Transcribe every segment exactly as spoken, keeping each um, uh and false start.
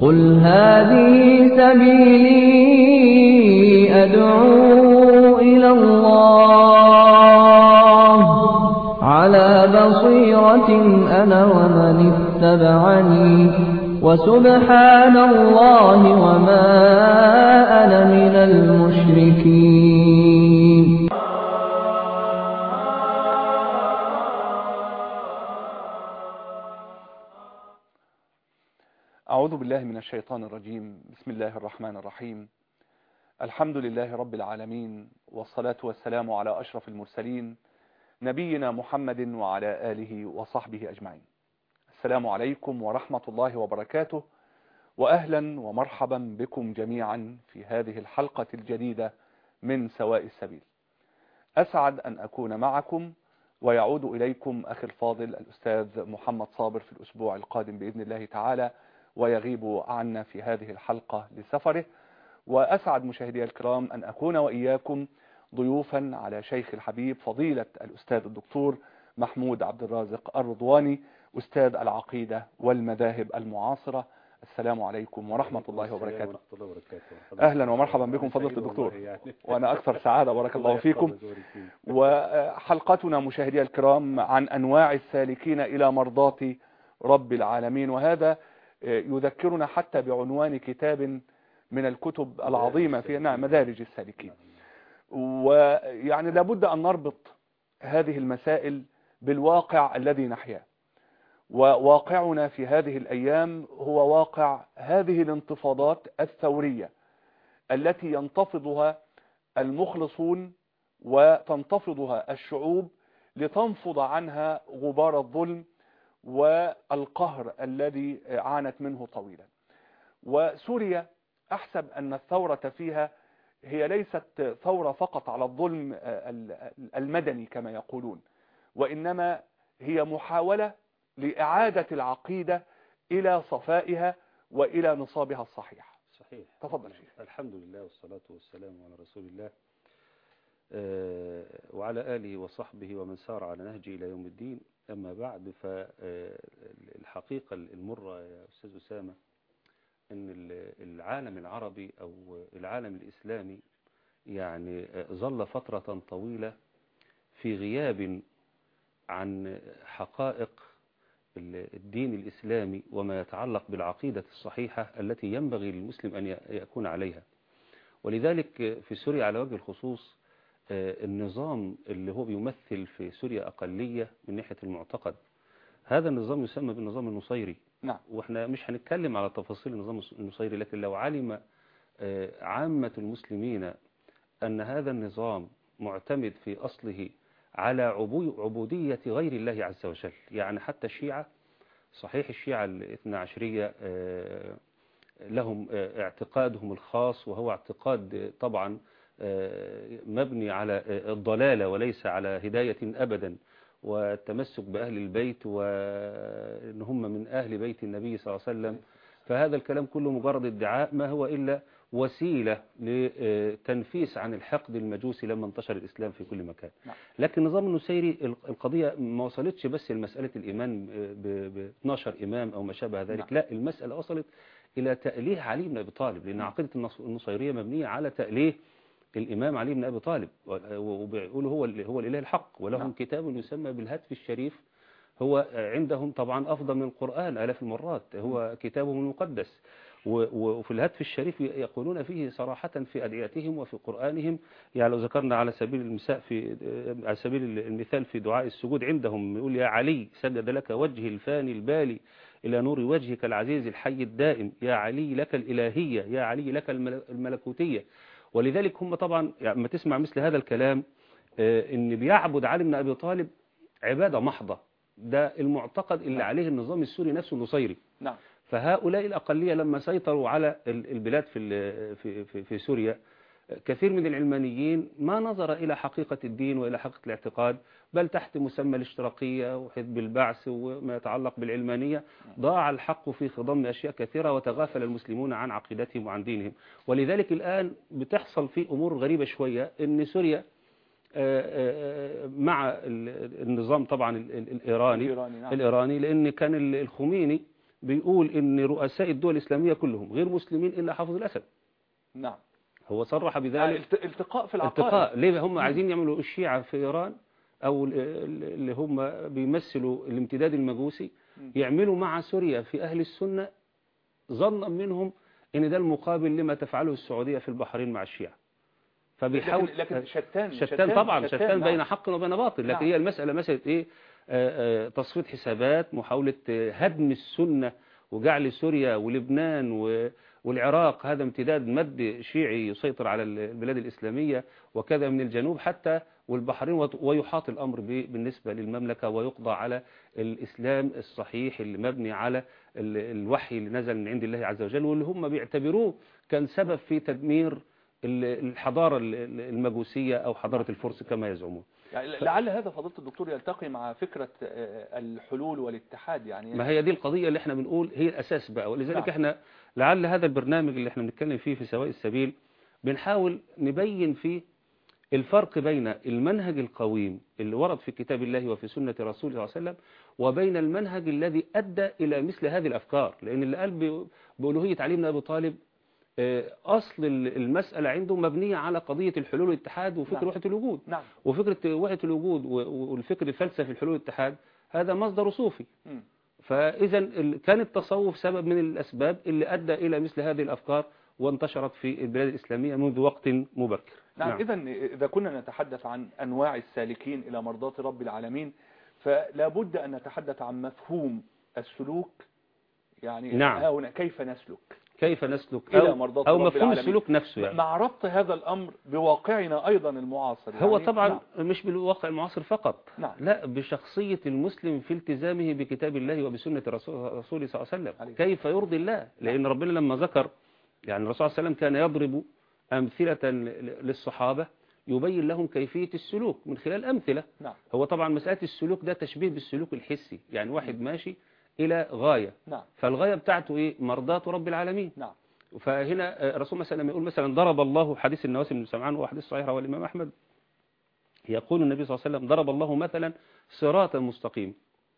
قل هذه سبيلي أدعو إلى الله على بصيرة أنا ومن اتبعني وسبحان الله وما أنا من المشركين. أعوذ بالله من الشيطان الرجيم. بسم الله الرحمن الرحيم. الحمد لله رب العالمين، والصلاة والسلام على أشرف المرسلين نبينا محمد وعلى آله وصحبه أجمعين. السلام عليكم ورحمة الله وبركاته، وأهلا ومرحبا بكم جميعا في هذه الحلقة الجديدة من سواء السبيل. أسعد أن أكون معكم، ويعود إليكم أخي الفاضل الأستاذ محمد صابر في الأسبوع القادم بإذن الله تعالى، ويغيب عنا في هذه الحلقة لسفره. وأسعد مشاهدي الكرام أن أكون وإياكم ضيوفا على شيخ الحبيب فضيلة الأستاذ الدكتور محمود عبد الرازق الرضواني، أستاذ العقيدة والمذاهب المعاصرة. السلام عليكم ورحمة الله وبركاته. أهلا ومرحبا بكم فضيلة الدكتور، وأنا أكثر سعادة، بارك الله فيكم. وحلقتنا مشاهدي الكرام عن أنواع السالكين إلى مرضاة رب العالمين، وهذا يذكرنا حتى بعنوان كتاب من الكتب العظيمة في نعم مدارج السالكين. ويعني لابد أن نربط هذه المسائل بالواقع الذي نحياه، وواقعنا في هذه الأيام هو واقع هذه الانتفاضات الثورية التي ينتفضها المخلصون وتنتفضها الشعوب لتنفض عنها غبار الظلم والقهر الذي عانت منه طويلا. وسوريا أحسب أن الثورة فيها هي ليست ثورة فقط على الظلم المدني كما يقولون، وإنما هي محاولة لإعادة العقيدة إلى صفائها وإلى نصابها الصحيح. صحيح. تفضل شيخ. الحمد لله والصلاة والسلام على رسول الله أه وعلى آله وصحبه ومن سار على نهجه إلى يوم الدين. أما بعد، فالحقيقة المرة يا أستاذ أسامة أن العالم العربي أو العالم الإسلامي يعني ظل فترة طويلة في غياب عن حقائق الدين الإسلامي وما يتعلق بالعقيدة الصحيحة التي ينبغي للمسلم أن يكون عليها. ولذلك في سوريا على وجه الخصوص النظام اللي هو بيمثل في سوريا أقلية من ناحية المعتقد، هذا النظام يسمى بالنظام النصيري. نعم. واحنا مش هنتكلم على تفاصيل النظام النصيري، لكن لو علم عامة المسلمين أن هذا النظام معتمد في أصله على عبودية غير الله عز وجل، يعني حتى الشيعة، صحيح الشيعة الاثنى عشرية لهم اعتقادهم الخاص، وهو اعتقاد طبعا مبني على الضلالة وليس على هداية أبدا، والتمسك بأهل البيت وإن هم من أهل بيت النبي صلى الله عليه وسلم. فهذا الكلام كله مجرد ادعاء، ما هو إلا وسيلة لتنفيس عن الحقد المجوسي لما انتشر الإسلام في كل مكان. لكن النظام النصيري القضية ما وصلتش بس لمسألة الإيمان ب اثني عشر إمام أو ما شابه ذلك، لا، المسألة وصلت إلى تأليه علي بن أبي طالب، لأن عقيدة النصيرية مبنية على تأليه الإمام علي بن أبي طالب، وبيقولوا هو هو الإله الحق، ولهم كتاب يسمى بالهتف الشريف، هو عندهم طبعا أفضل من القرآن آلاف المرات، هو كتابهم المقدس. وفي الهتف الشريف يقولون فيه صراحة في أدعيتهم وفي قرآنهم، يعني لو ذكرنا على سبيل المثال في على سبيل المثال في دعاء السجود عندهم يقول: يا علي سجد لك وجهي الفاني البالي إلى نور وجهك العزيز الحي الدائم، يا علي لك الإلهية، يا علي لك الملكوتية. ولذلك هم طبعا لما تسمع مثل هذا الكلام ان بيعبد علي بن ابي طالب عبادة محضة، ده المعتقد اللي عليه النظام السوري نفسه النصيري. نعم. فهؤلاء الأقلية لما سيطروا على البلاد في في في, في سوريا، كثير من العلمانيين ما نظر إلى حقيقة الدين وإلى حقيقة الاعتقاد، بل تحت مسمى الاشتراكية وحزب البعث وما يتعلق بالعلمانية ضاع الحق في خضم أشياء كثيرة، وتغافل المسلمون عن عقيدتهم وعن دينهم. ولذلك الآن بتحصل في أمور غريبة شوية، إن سوريا مع النظام طبعا الإيراني الإيراني, نعم. الإيراني لأن كان الخميني بيقول إن رؤساء الدول الإسلامية كلهم غير مسلمين إلا حافظ الأسد. نعم. هو صرح بذلك. يعني التقاء في العقائد. التقاء ليه هم عايزين يعملوا الشيعة في إيران أو اللي هم بيمثلوا الامتداد المجوسي يعملوا مع سوريا في أهل السنة ظنا منهم إن ده المقابل لما تفعله السعودية في البحرين مع الشيعة. فبيحاول لكن, لكن شتان, شتان, شتان طبعا شتان, شتان بين نعم. حق وبين باطل. لكن نعم. هي المسألة مسألة إيه؟ آآ آآ تصفية حسابات، محاولة هدم السنة وجعل سوريا ولبنان والعراق هذا امتداد مد شيعي يسيطر على البلاد الإسلامية وكذا من الجنوب حتى والبحرين، ويحاط الأمر بالنسبة للمملكة ويقضى على الإسلام الصحيح اللي مبني على الوحي اللي نزل من عند الله عز وجل، واللي هم بيعتبروه كان سبب في تدمير الحضارة المجوسية أو حضارة الفرس كما يزعمون. يعني لعل هذا فضيلة الدكتور يلتقي مع فكرة الحلول والاتحاد. يعني ما هي دي القضية اللي احنا بنقول هي الأساس بقى، ولذلك نعم. احنا لعل هذا البرنامج اللي احنا بنتكلم فيه في سواء السبيل بنحاول نبين فيه الفرق بين المنهج القويم اللي ورد في كتاب الله وفي سنة رسوله صلى الله عليه وسلم وبين المنهج الذي أدى إلى مثل هذه الأفكار. لأن اللي قال بألوهية علي بن أبي طالب أصل المسألة عنده مبنية على قضية الحلول والاتحاد وفكر نعم. وحدة الوجود. نعم. وفكرة وحدة الوجود والفكر الفلسفي الحلول والاتحاد هذا مصدر صوفي. م. فإذا كان التصوف سبب من الأسباب اللي أدى إلى مثل هذه الأفكار وانتشرت في البلاد الإسلامية منذ وقت مبكر. نعم, نعم. إذا إذا كنا نتحدث عن أنواع السالكين إلى مرضاة رب العالمين فلا بد أن نتحدث عن مفهوم السلوك. يعني نعم. كيف نسلك كيف نسلك إلى أو, مرضاة أو رب مفهوم العالمين. السلوك نفسه يعني. مع ربط هذا الأمر بواقعنا أيضا المعاصر. هو يعني طبعا نعم. مش بالواقع المعاصر فقط. نعم. لا، بشخصية المسلم في التزامه بكتاب الله وبسنة رسوله صلى الله عليه وسلم عليك. كيف يرضي الله. لأن ربنا لما ذكر يعني الرسول صلى الله عليه وسلم كان يضرب أمثلة للصحابة يبين لهم كيفية السلوك من خلال أمثلة. نعم. هو طبعا مسألة السلوك ده تشبيه بالسلوك الحسي، يعني واحد ماشي إلى غاية. نعم. فالغاية بتاعته إيه؟ مرضاة رب العالمين. نعم. فهنا الرسول مثلا لما يقول مثلا ضرب الله حديث النواس بن سمعان وهو حديث صحيح رواه الإمام أحمد، يقول النبي صلى الله عليه وسلم ضرب الله مثلا صراطا مستقيم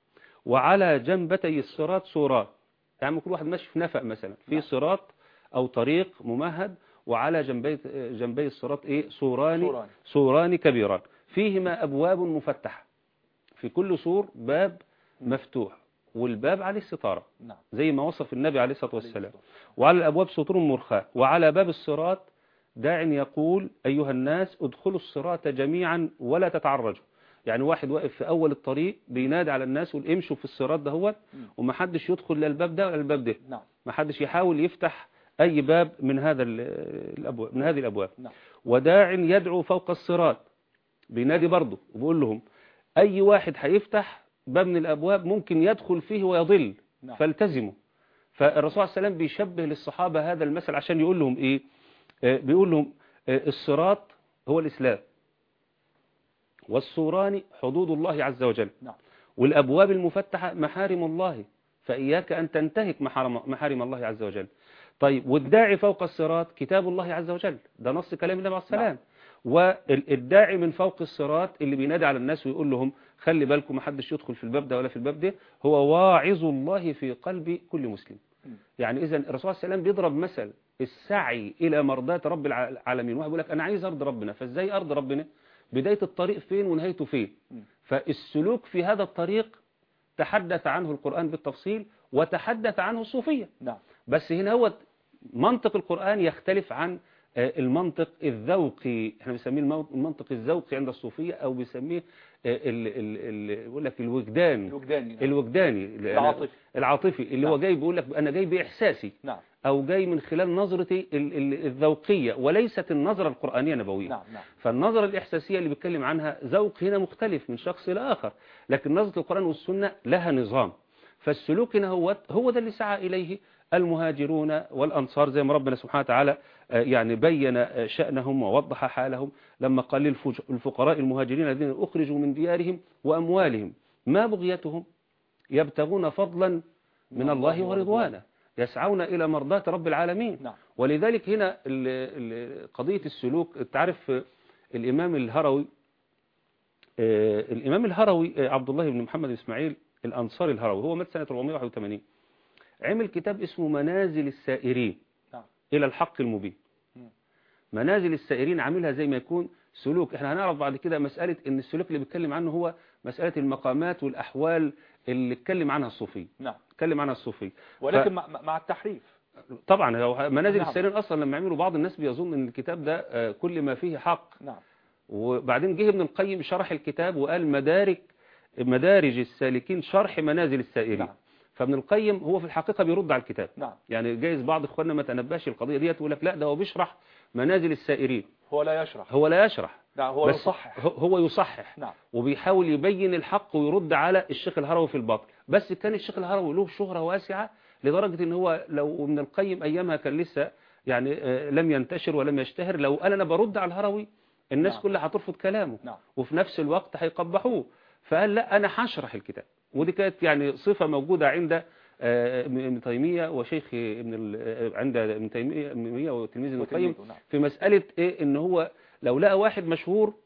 وعلى جنبتي الصراط سوران. يعني كل واحد ماشي في نفق مثلا في صراط أو طريق ممهد وعلى جنبي جنبي الصراط ايه سوران سوران, سوران كبيران فيهما أبواب مفتحة، في كل سور باب مفتوح والباب عليه ستارة. نعم. زي ما وصف النبي عليه الصلاة والسلام. وعلى الأبواب سطور مرخاة وعلى باب الصراط داع يقول أيها الناس ادخلوا الصراط جميعا ولا تتعرجوا. يعني واحد واقف في أول الطريق بينادي على الناس ويقول امشوا في الصراط دهوت ومحدش يدخل للباب ده ولا الباب ده. نعم. محدش يحاول يفتح أي باب من هذا الأبواب من هذه الأبواب. نعم. وداع يدعو فوق الصراط بينادي برضه وبيقول لهم أي واحد هيفتح باب من الأبواب ممكن يدخل فيه ويضل. نعم. فالتزموا. فالرسول عليه السلام بيشبه للصحابة هذا المثل عشان يقول لهم إيه؟ آه بيقول لهم آه الصراط هو الإسلام والسوران حدود الله عز وجل. نعم. والأبواب المفتحة محارم الله فإياك أن تنتهك محارم, محارم الله عز وجل. طيب والداعي فوق الصراط كتاب الله عز وجل، ده نص كلام النبي عليه السلام. والداعي من فوق الصراط اللي بينادي على الناس ويقول لهم خلي بالكم ما حدش يدخل في الباب ده ولا في الباب ده هو واعظ الله في قلب كل مسلم. يعني إذا الرسول صلى الله عليه وسلم بيضرب مثل السعي إلى مرضاة رب العالمين. واحد بيقول لك أنا عايز أرضي ربنا، فإزاي أرضي ربنا؟ بداية الطريق فين ونهايته فين؟ فالسلوك في هذا الطريق تحدث عنه القرآن بالتفصيل وتحدث عنه الصوفية. نعم. بس هنا هو منطق القرآن يختلف عن المنطق الذوقي. احنا بنسميه المنطق الذوقي عند الصوفية او بنسميه يقول لك الوجدان الوجداني الوجداني العاطفي العاطفي اللي نعم. هو جاي بيقول لك انا جاي باحساسي. نعم. او جاي من خلال نظرتي الذوقية وليست النظرة القرآنية النبوية. نعم. نعم. فالنظرة الإحساسية اللي بيتكلم عنها ذوق هنا مختلف من شخص إلى آخر، لكن نظرة القرآن والسنة لها نظام. فالسلوك هنا هو هو ده اللي سعى إليه المهاجرون والأنصار زي ما ربنا سبحانه وتعالى يعني بين شأنهم ووضح حالهم لما قال للفقراء المهاجرين الذين أخرجوا من ديارهم وأموالهم ما بغيتهم يبتغون فضلا من الله ورضوانه يسعون إلى مرضاة رب العالمين. نعم. ولذلك هنا قضية السلوك تعرف الإمام الهروي الإمام الهروي عبد الله بن محمد إسماعيل الأنصاري الهروي هو مات سنة أربعمائة وواحد وثمانين. عمل كتاب اسمه منازل السائرين نعم. إلى الحق المبين. مم. منازل السائرين عاملها زي ما يكون سلوك. احنا هنعرف بعد كده مسألة ان السلوك اللي بيتكلم عنه هو مسألة المقامات والأحوال اللي اتكلم عنها الصوفي. نعم. اتكلم عنها الصوفي. ولكن ف... مع, مع التحريف. طبعا هو منازل نعم. السائرين أصلا لما يعملوا بعض الناس بيظن ان الكتاب ده آه، كل ما فيه حق. نعم. وبعدين جه ابن القيم شرح الكتاب وقال مدارك مدارج السالكين شرح منازل السائرين. نعم. فابن القيم هو في الحقيقة بيرد على الكتاب. نعم. يعني جايز بعض اخواننا ما تنباش القضية ديت ويقول لك لا ده هو بيشرح منازل السائرين. هو لا يشرح. هو لا يشرح. لا هو بس يصحح. هو- هو يصحح. نعم. وبيحاول يبين الحق ويرد على الشيخ الهروي في الباطل. بس كان الشيخ الهروي له شهرة واسعة لدرجة ان هو لو ابن القيم ايامها كان لسه يعني آه، لم ينتشر ولم يشتهر، لو قال انا برد على الهروي الناس نعم. كلها هترفض كلامه. نعم. وفي نفس الوقت هيقبحوه. فقال لا انا هشرح الكتاب. ودي كانت يعني صفة موجودة عند آه، ابن تيمية وشيخ ابن ال- آه، عند ابن تيمية تيمية وتلميذ ابن القيم وتلميذه. نعم. في مسألة ايه ان هو لو لقى واحد مشهور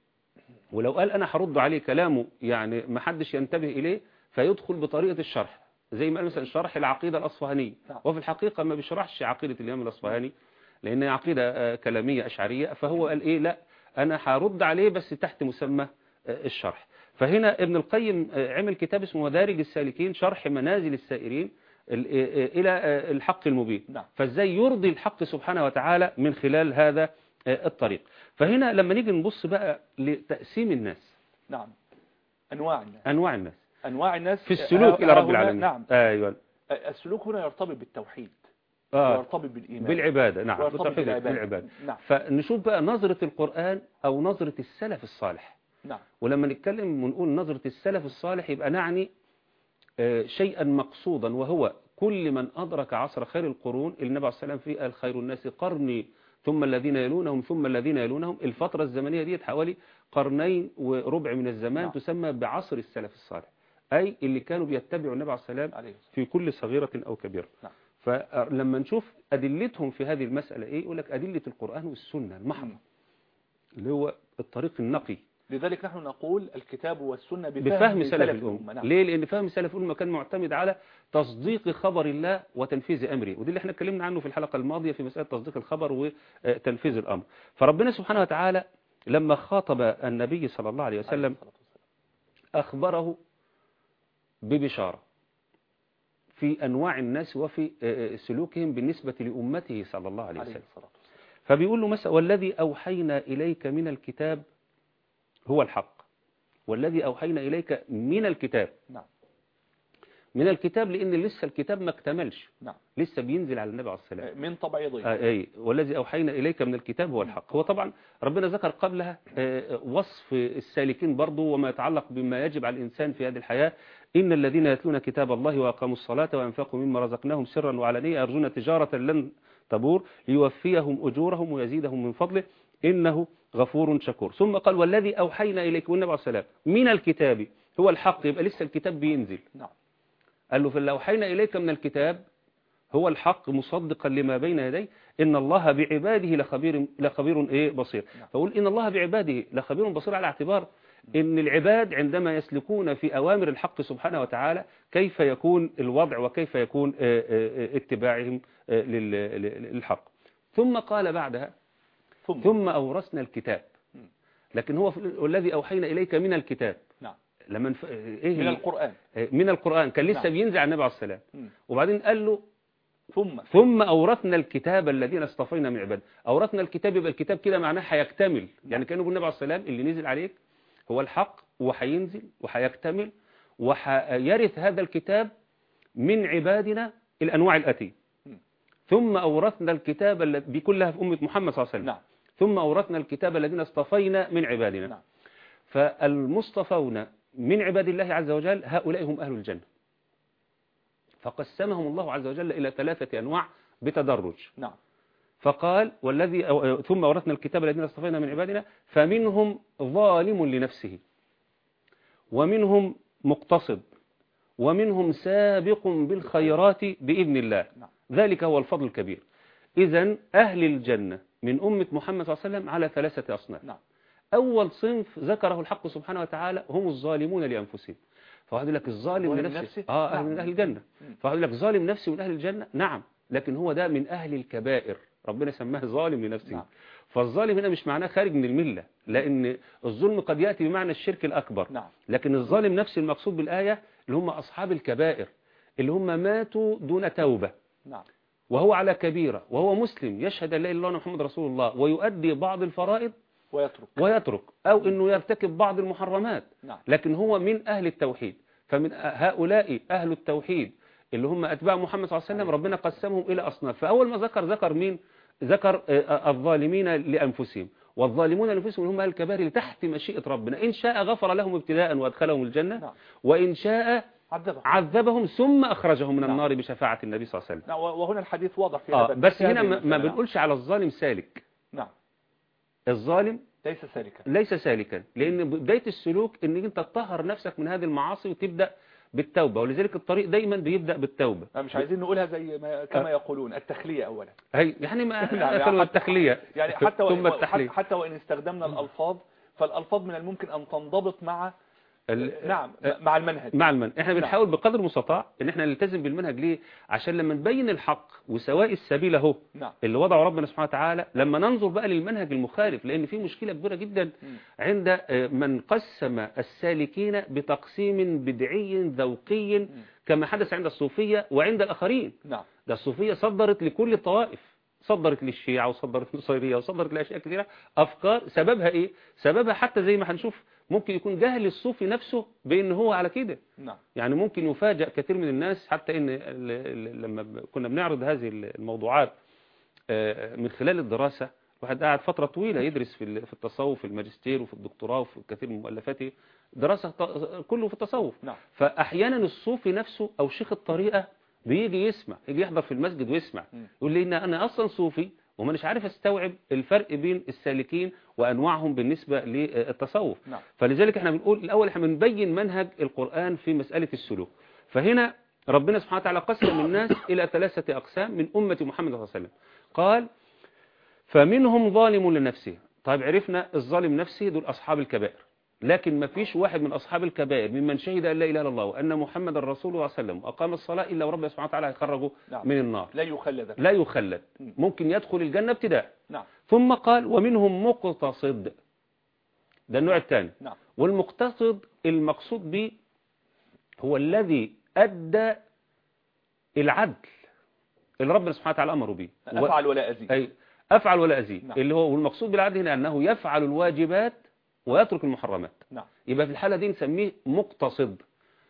ولو قال انا هرد عليه كلامه يعني ما حدش ينتبه اليه فيدخل بطريقة الشرح زي ما قال مثلا شرح العقيدة الأصفهانية. نعم. وفي الحقيقة ما بيشرحش عقيدة الإمام الأصفهاني لأن عقيدة آه، كلامية أشعرية. فهو قال إيه لا أنا هرد عليه بس تحت مسمى آه، الشرح. فهنا ابن القيم آه، عمل كتاب اسمه مدارج السالكين شرح منازل السائرين ال- آه، آه، إلى آه، الحق المبين. نعم. فازاي يرضي الحق سبحانه وتعالى من خلال هذا آه، الطريق. فهنا لما نيجي نبص بقى لتقسيم الناس نعم. أنواع الناس. أنواع الناس أنواع الناس في السلوك إلى رب هنا- العالمين. نعم. أيوة. السلوك هنا يرتبط بالتوحيد. آه. ويرتبط بالإيمان. بالعبادة. نعم. ويرتبط بالتوحيد بالعبادة. بالعبادة. نعم. فنشوف بقى نظرة القرآن أو نظرة السلف الصالح. نعم. ولما نتكلم ونقول نظرة السلف الصالح يبقى نعني آه، شيئا مقصودا وهو كل من أدرك عصر خير القرون. النبي عليه الصلاة والسلام فيه قال خير الناس قرني ثم الذين يلونهم ثم الذين يلونهم. الفترة الزمنية دي حوالي قرنين وربع من الزمان. نعم. تسمى بعصر السلف الصالح أي اللي كانوا بيتبعوا النبي عليه الصلاة والسلام عليه الصلاة. في كل صغيرة أو كبيرة. نعم. فلما نشوف أدلتهم في هذه المسألة إيه يقول لك أدلة القرآن والسنة المحضة اللي هو الطريق النقي لذلك نحن نقول الكتاب والسنة بفهم, بفهم سلف الأمة. نعم. ليه؟ لأن فهم سلف الأمة كان معتمد على تصديق خبر الله وتنفيذ أمره. ودي اللي احنا اتكلمنا عنه في الحلقة الماضية في مسألة تصديق الخبر وتنفيذ الأمر. فربنا سبحانه وتعالى لما خاطب النبي صلى الله عليه وسلم أخبره ببشارة في أنواع الناس وفي سلوكهم بالنسبة لأمته صلى الله عليه وسلم. فبيقول له مثلا والذي أوحينا إليك من الكتاب هو الحق والذي أوحينا إليك من الكتاب. نعم. من الكتاب لأن لسه الكتاب ما اكتملش. نعم. لسه بينزل على النبي عليه السلام من تبعيضه. آه أي والذي أوحينا إليك من الكتاب هو الحق. هو طبعا ربنا ذكر قبلها آه وصف السالكين برضو وما يتعلق بما يجب على الإنسان في هذه الحياة. إن الذين يتلون كتاب الله وأقاموا الصلاة وأنفقوا مما رزقناهم سرا وعلانية يرجون تجارة لن تبور ليوفيهم أجورهم ويزيدهم من فضله إنه غفور شكور. ثم قال والذي أوحينا إليك والنبي عليه السلام من الكتاب هو الحق. يبقى لسه الكتاب بينزل. نعم. قال له فاللي أوحينا إليك من الكتاب هو الحق مصدقا لما بين يديه إن الله بعباده لخبير لخبير إيه بصير. نعم. فقول إن الله بعباده لخبير بصير على اعتبار إن العباد عندما يسلكون في أوامر الحق سبحانه وتعالى كيف يكون الوضع وكيف يكون اتباعهم للحق. ثم قال بعدها ثم, ثم أورثنا الكتاب. لكن هو الذي أوحينا إليك من الكتاب. نعم. لما ف... إيه من القرآن. من القرآن كان لسه نعم. بينزل على النبي عليه السلام. وبعدين قال له ثم ثم أورثنا الكتاب الذين اصطفينا من عباد. أورثنا الكتاب يبقى الكتاب كده معناه هيكتمل. يعني كانوا بالنبي عليه السلام اللي نزل عليك هو الحق وهينزل وهيكتمل وهيرث هذا الكتاب من عبادنا الأنواع الآتية. ثم أورثنا الكتاب دي كلها في أمة محمد صلى الله عليه وسلم. نعم. ثم أورثنا الكتاب الذين اصطفينا من عبادنا. نعم. فالمصطفون من عباد الله عز وجل هؤلاء هم أهل الجنة. فقسمهم الله عز وجل إلى ثلاثة أنواع بتدرج. نعم. فقال والذي ثم أورثنا الكتاب الذين اصطفينا من عبادنا فمنهم ظالم لنفسه ومنهم مقتصد ومنهم سابق بالخيرات بإذن الله. نعم. ذلك هو الفضل الكبير. إذن أهل الجنة من أمة محمد صلى الله عليه وسلم على ثلاثة أصناف. نعم. أول صنف ذكره الحق سبحانه وتعالى هم الظالمون لأنفسهم. فواحد يقول لك الظالم ظالم لنفسه لنفسه؟ اه نعم. من أهل الجنة. مم. فواحد يقول لك ظالم نفسه من أهل الجنة، نعم، لكن هو ده من أهل الكبائر، ربنا سماه ظالم لنفسه. نعم. فالظالم هنا مش معناه خارج من الملة، لأن الظلم قد يأتي بمعنى الشرك الأكبر. نعم. لكن الظالم نفس المقصود بالآية اللي هم أصحاب الكبائر، اللي هم ماتوا دون توبة، نعم. وهو على كبيرة، وهو مسلم يشهد أن لا إله إلا الله محمد رسول الله، ويؤدي بعض الفرائض ويترك ويترك، أو أنه يرتكب بعض المحرمات، نعم. لكن هو من أهل التوحيد. فمن هؤلاء أهل التوحيد اللي هم أتباع محمد صلى الله عليه وسلم ربنا قسمهم إلى أصناف. فأول ما ذكر ذكر مين؟ ذكر الظالمين لأنفسهم، والظالمون لأنفسهم هم أهل الكبائر تحت مشيئة ربنا، إن شاء غفر لهم ابتداء وأدخلهم الجنة، نعم. وإن شاء عذبهم. عذبهم ثم أخرجهم من نعم. النار بشفاعة النبي صلى الله عليه وسلم. نعم. وهنا الحديث واضح في آه هذا. بس هنا هذه ما المسألة. ما بنقولش على الظالم سالك. نعم. الظالم ليس سالكا. ليس سالكا، لأن بداية السلوك إن أنت تطهر نفسك من هذه المعاصي وتبدأ بالتوبة، ولذلك الطريق دايما بيبدأ بالتوبة. مش عايزين نقولها زي ما كما يقولون التخلية أولا. هي يعني ما يعني أكلوا حتى- التخلية يعني حتى ثم وإن التحلية. حتى وإن استخدمنا الألفاظ، فالألفاظ من الممكن أن تنضبط مع ال- نعم مع المنهج. مع المنهج. احنا نعم. بنحاول بقدر المستطاع ان احنا نلتزم بالمنهج. ليه؟ عشان لما نبين الحق وسواء السبيل اهو نعم. اللي وضعه ربنا سبحانه وتعالى، لما ننظر بقى للمنهج المخالف، لان في مشكلة كبيرة جدا عند آه، من قسم السالكين بتقسيم بدعي ذوقي كما حدث عند الصوفية وعند الآخرين. نعم. ده الصوفية صدرت لكل الطوائف، صدرت للشيعة وصدرت للنصيرية وصدرت لأشياء كثيرة أفكار. سببها إيه؟ سببها حتى زي ما هنشوف ممكن يكون جهل الصوفي نفسه بأنه هو على كده. نعم. يعني ممكن يفاجأ كثير من الناس، حتى إن ال- ال- لما ب- كنا بنعرض هذه الموضوعات آه، من خلال الدراسة، واحد قاعد فترة طويلة يدرس في ال- في التصوف، في الماجستير وفي الدكتوراه وفي كثير من مؤلفاته دراسة ط- كله في التصوف. نعم. فأحيانا الصوفي نفسه أو شيخ الطريقة بيجي يسمع، يجي يحضر في المسجد ويسمع، يقول لي إن أنا أصلا صوفي وما مش عارف استوعب الفرق بين السالكين وأنواعهم بالنسبة للتصوف. نعم. فلذلك احنا بنقول الأول احنا بنبين منهج القرآن في مسألة السلوك. فهنا ربنا سبحانه وتعالى قسم الناس إلى ثلاثة أقسام من أمة محمد صلى الله عليه وسلم. قال فمنهم ظالم لنفسه. طيب عرفنا الظالم نفسه دول أصحاب الكبائر، لكن ما فيش واحد من أصحاب الكبائر ممن شهد أن لا إله إلا الله وأن محمد الرسول صلى الله عليه وسلم وأقام الصلاة إلا وربنا سبحانه وتعالى هيخرجه نعم. من النار. لا يخلد. لا يخلد، ممكن يدخل الجنة ابتداء. نعم. ثم قال ومنهم مقتصد، ده النوع الثاني. نعم. والمقتصد المقصود به هو الذي أدى العدل اللي ربنا سبحانه وتعالى أمره به. أفعل ولا أزيد. أي أفعل ولا أزيد. نعم. اللي هو والمقصود بالعدل هنا أنه يفعل الواجبات ويترك المحرمات. نعم. يبقى في الحالة دي نسميه مقتصد.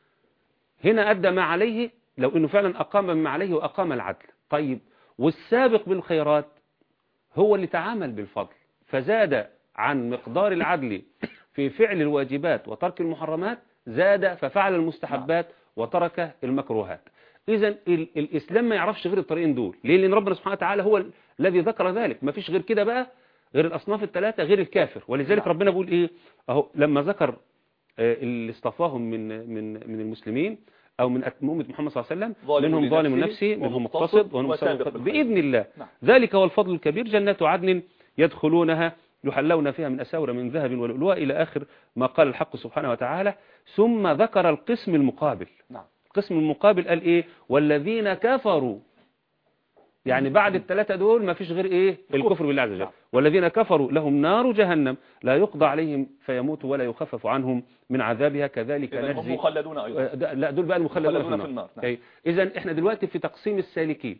هنا أدى ما عليه لو أنه فعلا أقام ما عليه وأقام العدل. طيب والسابق بالخيرات هو اللي تعامل بالفضل فزاد عن مقدار العدل في فعل الواجبات وترك المحرمات، زاد ففعل المستحبات وترك المكروهات. إذا الإسلام ما يعرفش غير الطريقين دول. ليه؟ لأن ربنا سبحانه وتعالى هو الذي ذكر ذلك، ما فيش غير كده بقى، غير الأصناف الثلاثة غير الكافر. ولذلك ربنا بيقول إيه أهو لما ذكر اللي اصطفاهم من من من المسلمين أو من أمة محمد صلى الله عليه وسلم، منهم ظالم نفسه، منهم مقتصد، ومنهم سابق بإذن الله. نعم. ذلك هو الفضل الكبير، جنات عدن يدخلونها يحلون فيها من أساور من ذهب ولؤلؤا إلى آخر ما قال الحق سبحانه وتعالى. ثم ذكر القسم المقابل. نعم. القسم المقابل قال إيه؟ والذين كفروا، يعني بعد الثلاثة دول ما فيش غير إيه؟ الكفر بالله عز وجل. والذين كفروا لهم نار جهنم لا يقضى عليهم فيموتوا ولا يخفف عنهم من عذابها كذلك نجزي. هم مخلدون أيضا. لا دول بقى المخلدون في مخلدون النار. في النار. إذن إحنا دلوقتي في تقسيم السالكين.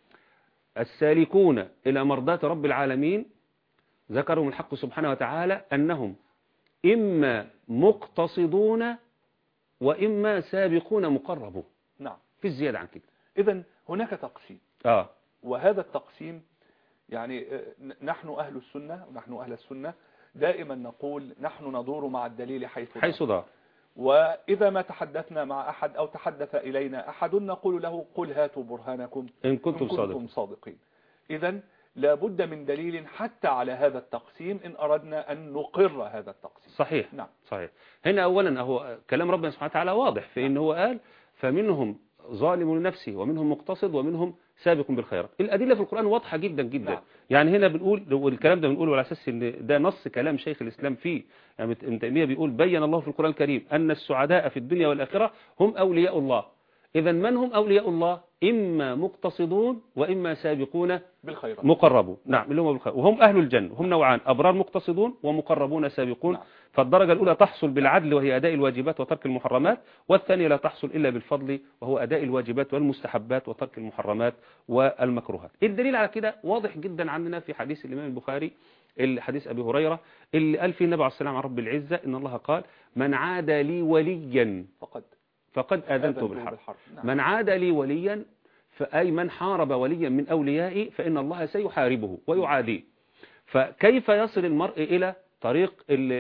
السالكون إلى مرضاة رب العالمين ذكرهم الحق سبحانه وتعالى أنهم إما مقتصدون وإما سابقون مقربون. نعم. في الزيادة عن كده. إذن هناك تقسيم. آه. وهذا التقسيم يعني نحن أهل السنة ونحن أهل السنة دائما نقول نحن ندور مع الدليل حيث حيث دار. وإذا ما تحدثنا مع أحد أو تحدث إلينا أحد نقول له قل هاتوا برهانكم إن كنتم, إن كنتم صادقين, صادقين. إذن لابد من دليل حتى على هذا التقسيم إن أردنا أن نقر هذا التقسيم. صحيح. نعم. صحيح. هنا أولا هو كلام ربنا سبحانه وتعالى واضح في إن هو قال فمنهم ظالم لنفسه ومنهم مقتصد ومنهم سابق بالخيرات. الأدلة في القرآن واضحة جدا جدا. نعم. يعني هنا بنقول، والكلام ده بنقوله على أساس إن ده نص كلام شيخ الإسلام فيه، يعني ابن تيمية بيقول بين الله في القرآن الكريم أن السعداء في الدنيا والآخرة هم أولياء الله. إذا من هم أولياء الله؟ إما مقتصدون وإما سابقون بالخيرات مقربون. نعم اللي هم بالخير، وهم أهل الجنة، هم نوعان: أبرار مقتصدون ومقربون سابقون. نعم. فالدرجة الأولى تحصل بالعدل وهي أداء الواجبات وترك المحرمات، والثانية لا تحصل إلا بالفضل وهو أداء الواجبات والمستحبات وترك المحرمات والمكروهات. الدليل على كده واضح جدا عندنا في حديث الإمام البخاري، حديث أبي هريرة اللي قال فيه النبي عليه السلام عن رب العزة إن الله قال: من عاد لي وليا فقد فقد آذنته بالحرب. نعم. من عاد لي وليا فأي من حارب وليا من أوليائي فإن الله سيحاربه ويعاديه. فكيف يصل المرء إلى طريق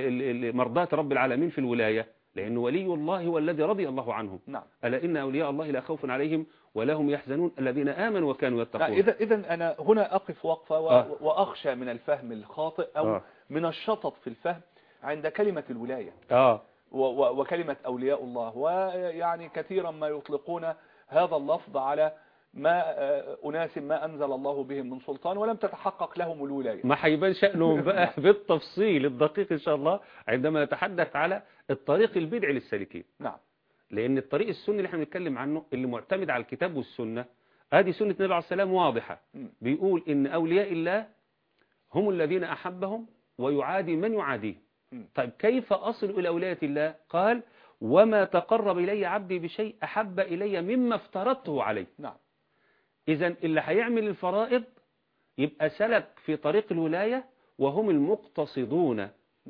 مرضاة رب العالمين في الولاية؟ لأن ولي الله هو الذي رضي الله عنهم. نعم. ألا إن أولياء الله لا خوف عليهم ولا هم يحزنون الذين آمنوا وكانوا يتقون. إذا إذا أنا هنا أقف وقفة و... آه. وأخشى من الفهم الخاطئ أو آه. من الشطط في الفهم عند كلمة الولاية آه. و... و... وكلمة أولياء الله، ويعني كثيرا ما يطلقون هذا اللفظ على ما أناس ما أنزل الله بهم من سلطان ولم تتحقق لهم الولاية. ما هيبان شأنهم بقى بالتفصيل الدقيق إن شاء الله عندما نتحدث على الطريق البدعي للسالكين. نعم. لأن الطريق السني اللي احنا بنتكلم عنه اللي معتمد على الكتاب والسنة، هذه سنة النبي عليه السلام واضحة. م. بيقول إن أولياء الله هم الذين أحبهم ويعادي من يعاديه. م. طيب كيف أصل إلى أولياء الله؟ قال: وما تقرب إلي عبدي بشيء أحب إلي مما افترضته عليه. نعم. إذن اللي هيعمل الفرائض يبقى سلك في طريق الولاية، وهم المقتصدون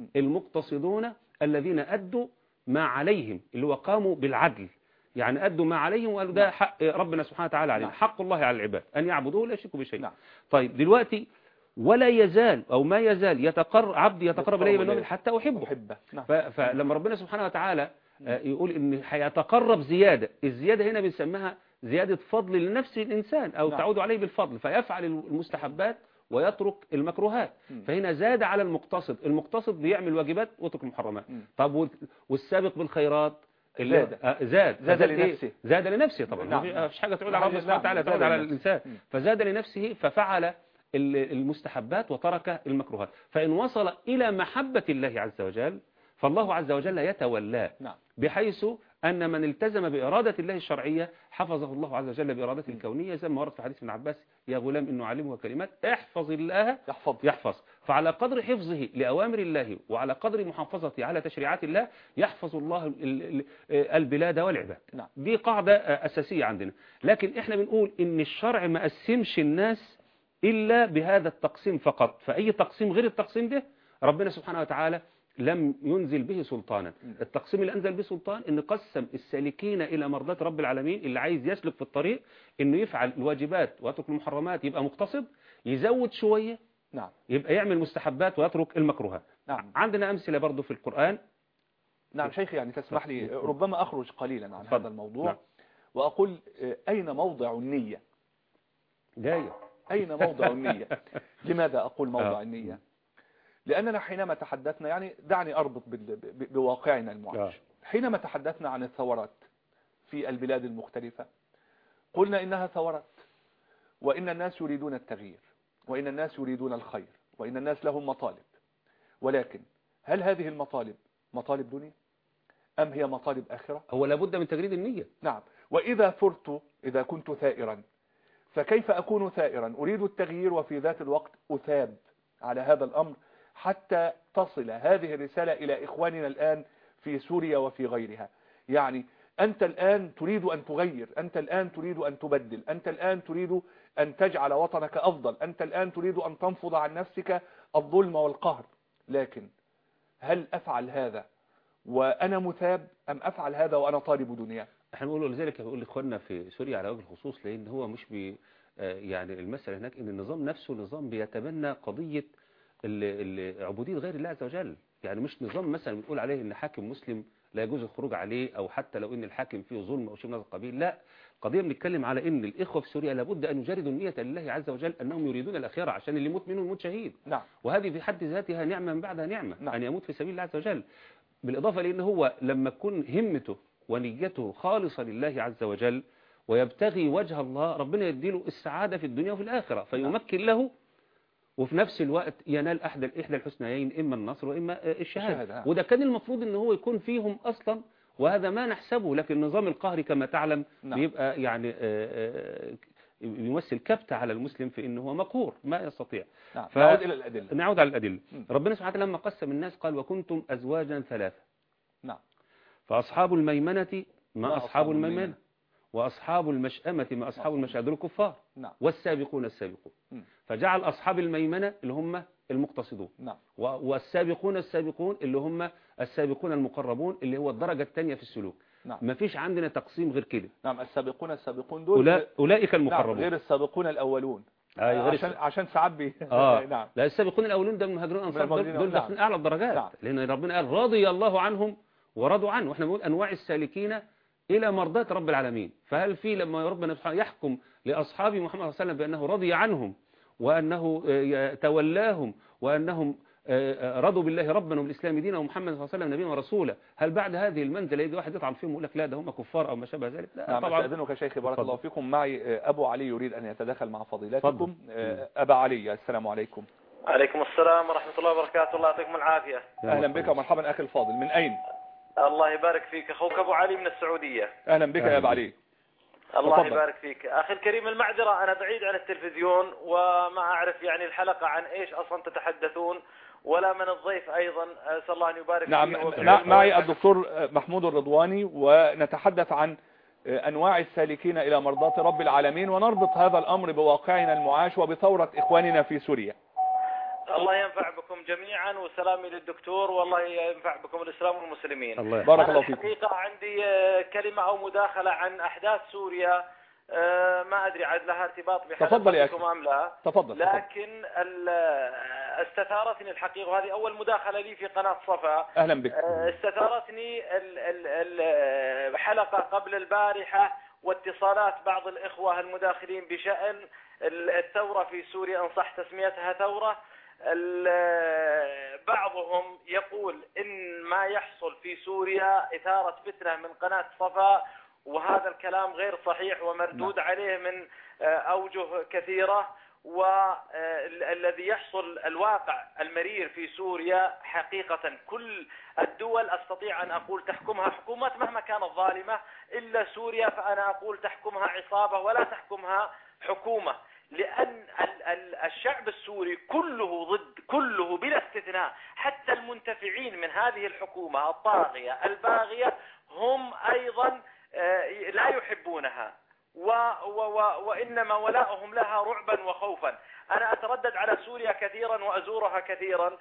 المقتصدون الذين أدوا ما عليهم، اللي هو قاموا بالعدل، يعني أدوا ما عليهم وقالوا ده حق ربنا سبحانه وتعالى عليهم. نعم. حق الله على العباد أن يعبدوه لا يشركوا بشيء. نعم. طيب دلوقتي ولا يزال أو ما يزال يتقر عبدي يتقرب إليه بالنوافل حتى أحبه. أحبه. نعم. فلما ربنا سبحانه وتعالى يقول إن هيتقرب زيادة، الزيادة هنا بنسميها زيادة فضل لنفس الإنسان أو نعم. تعود عليه بالفضل، فيفعل المستحبات ويترك المكروهات. م. فهنا زاد على المقتصد، المقتصد بيعمل واجبات ويترك المحرمات. م. طب والسابق بالخيرات زاد زاد زاد, زاد لنفسه إيه؟ زاد لنفسه طبعا. نعم. ما فيش حاجة تعود على ربنا سبحانه وتعالى زاد على الإنسان. م. فزاد لنفسه ففعل المستحبات وترك المكروهات، فإن وصل إلى محبة الله عز وجل فالله عز وجل يتولاه. نعم. بحيث أن من التزم بإرادة الله الشرعية حفظه الله عز وجل بإرادته الكونية، زي ما ورد في حديث ابن عباس: يا غلام إنه علمه كلمات احفظ الله يحفظ. يحفظ. فعلى قدر حفظه لأوامر الله وعلى قدر محافظته على تشريعات الله يحفظ الله البلاد والعباد. نعم. دي قاعدة أساسية عندنا. لكن إحنا بنقول إن الشرع ما قسمش الناس إلا بهذا التقسيم فقط، فأي تقسيم غير التقسيم ده ربنا سبحانه وتعالى لم ينزل به سلطانا. التقسيم اللي أنزل به سلطان إن قسم السالكين إلى مرضاة رب العالمين، اللي عايز يسلك في الطريق إنه يفعل الواجبات ويترك المحرمات يبقى مقتصد، يزود شوية نعم يبقى يعمل مستحبات ويترك المكروهات. نعم. عندنا أمثلة برضو في القرآن. نعم شيخي، يعني تسمح لي ربما أخرج قليلا عن هذا الموضوع. نعم. وأقول أين موضع النية؟ جاية أين موضع النية؟ لماذا أقول موضع آه. النية؟ لأننا حينما تحدثنا، يعني دعني أربط بواقعنا المعاش، حينما تحدثنا عن الثورات في البلاد المختلفة قلنا إنها ثورات، وإن الناس يريدون التغيير، وإن الناس يريدون الخير، وإن الناس لهم مطالب. ولكن هل هذه المطالب مطالب دنيا أم هي مطالب آخرة؟ هو لابد من تجريد النية. نعم. وإذا ثرت، إذا كنت ثائرا، فكيف أكون ثائرا أريد التغيير وفي ذات الوقت أثاب على هذا الأمر، حتى تصل هذه الرسالة إلى إخواننا الآن في سوريا وفي غيرها؟ يعني أنت الآن تريد أن تغير، أنت الآن تريد أن تبدل، أنت الآن تريد أن تجعل وطنك أفضل، أنت الآن تريد أن تنفض عن نفسك الظلم والقهر. لكن هل أفعل هذا وأنا مثاب أم أفعل هذا وأنا طالب دنيا؟ احنا بنقول لذلك بقول لإخواننا في سوريا على وجه الخصوص، لأن هو مش بي يعني المسألة هناك إن النظام نفسه نظام بيتبنى قضية عبودية غير الله عز وجل. يعني مش نظام مثلا بنقول عليه إن حاكم مسلم لا يجوز الخروج عليه، أو حتى لو إن الحاكم فيه ظلم أو شيء من هذا القبيل. لا، قضية بنتكلم على إن الإخوة في سوريا لابد أن يجردوا النية لله عز وجل أنهم يريدون الآخرة، عشان اللي يموت منهم يموت شهيد. نعم. وهذه في حد ذاتها نعمة من بعدها نعمة. نعم. أن يموت في سبيل الله عز وجل. بالإضافة لأن هو لما تكون همته ونيته خالصة لله عز وجل ويبتغي وجه الله ربنا يديله السعادة في الدنيا وفي الآخرة فيمكن له، وفي نفس الوقت ينال أحد إحدى الحسنيين إما النصر وإما الشهادة. وده كان المفروض إن هو يكون فيهم أصلا، وهذا ما نحسبه، لكن النظام القهري كما تعلم نعم. بيبقى يعني يمثل كبتة على المسلم في إنه هو مقهور ما يستطيع. نعم. ف... نعود إلى الأدلة. نعود على الأدلة. م. ربنا سبحانه وتعالى لما قسم الناس قال وكنتم أزواجا ثلاثة. نعم. فأصحاب الميمنة ما أصحاب الميمنة، وأصحاب المشأمة ما أصحاب المشأمة دول الكفار. نعم. والسابقون السابقون. م. فجعل أصحاب الميمنة اللي هم المقتصدون. نعم. والسابقون السابقون اللي هم السابقون المقربون اللي هو الدرجة الثانية في السلوك. نعم. ما فيش عندنا تقسيم غير كده. نعم. السابقون السابقون دول أولا... أولئك المقربون. نعم. غير السابقون الأولون. أيوة غير عشان عشان ساعات بي آه. نعم. لا السابقون الأولون ده المهاجرون الأنصار دول, دول داخلين أعلى الدرجات. نعم. لأن ربنا قال رضي الله عنهم ورضوا عنه، واحنا بنقول أنواع السالكين إلى مرضاة رب العالمين. فهل في لما ربنا سبحانه يحكم لأصحاب محمد صلى الله عليه وسلم بأنه رضي عنهم وأنه تولاهم وأنهم رضوا بالله ربنا وبالإسلام دينا ومحمد صلى الله عليه وسلم نبينا ورسوله، هل بعد هذه المنزلة يجي واحد يطعن فيهم ويقول لك لا ده هم كفار أو ما شابه ذلك؟ لا نعم. طبعا. أستأذنك يا شيخي بارك الله فيكم. معي أبو علي يريد أن يتدخل مع فضيلتكم. أبا علي السلام عليكم. عليكم السلام ورحمة الله وبركاته. الله يعطيكم العافية. أهلا بك ومرحبا أخي الفاضل. من أين؟ الله يبارك فيك. أخوك أبو علي من السعودية. أهلا بك يا أبو علي. الله فضل. يبارك فيك أخي الكريم. المعذرة أنا بعيد عن التلفزيون وما أعرف يعني الحلقة عن إيش أصلا تتحدثون ولا من الضيف أيضا. أسأل الله أن يبارك نعم. فيه. نعم. معي الدكتور محمود الرضواني ونتحدث عن أنواع السالكين إلى مرضاة رب العالمين، ونربط هذا الأمر بواقعنا المعاش وبثورة إخواننا في سوريا. الله ينفع بكم جميعا وسلامي للدكتور، والله ينفع بكم الإسلام والمسلمين. الله بارك الله فيكم. الحقيقة عندي كلمة أو مداخلة عن أحداث سوريا، ما أدري عاد لها ارتباط بحدثكم أم لا. تفضل. لكن استثارتني الحقيقة، وهذه أول مداخلة لي في قناة صفا. أهلا بك. استثارتني الحلقة قبل البارحة واتصالات بعض الإخوة المداخلين بشأن الثورة في سوريا، إن صح تسميتها ثورة. بعضهم يقول إن ما يحصل في سوريا إثارة فتنة من قناة صفا، وهذا الكلام غير صحيح ومردود نعم. عليه من أوجه كثيرة. والذي يحصل الواقع المرير في سوريا حقيقة كل الدول أستطيع أن أقول تحكمها حكومات مهما كانت ظالمة، إلا سوريا فأنا أقول تحكمها عصابة ولا تحكمها حكومة، لأن الشعب السوري كله ضد، كله بلا استثناء، حتى المنتفعين من هذه الحكومة الطاغية الباغية هم أيضا لا يحبونها، و و و وإنما ولاؤهم لها رعبا وخوفا. أنا أتردد على سوريا كثيرا وأزورها كثيرا،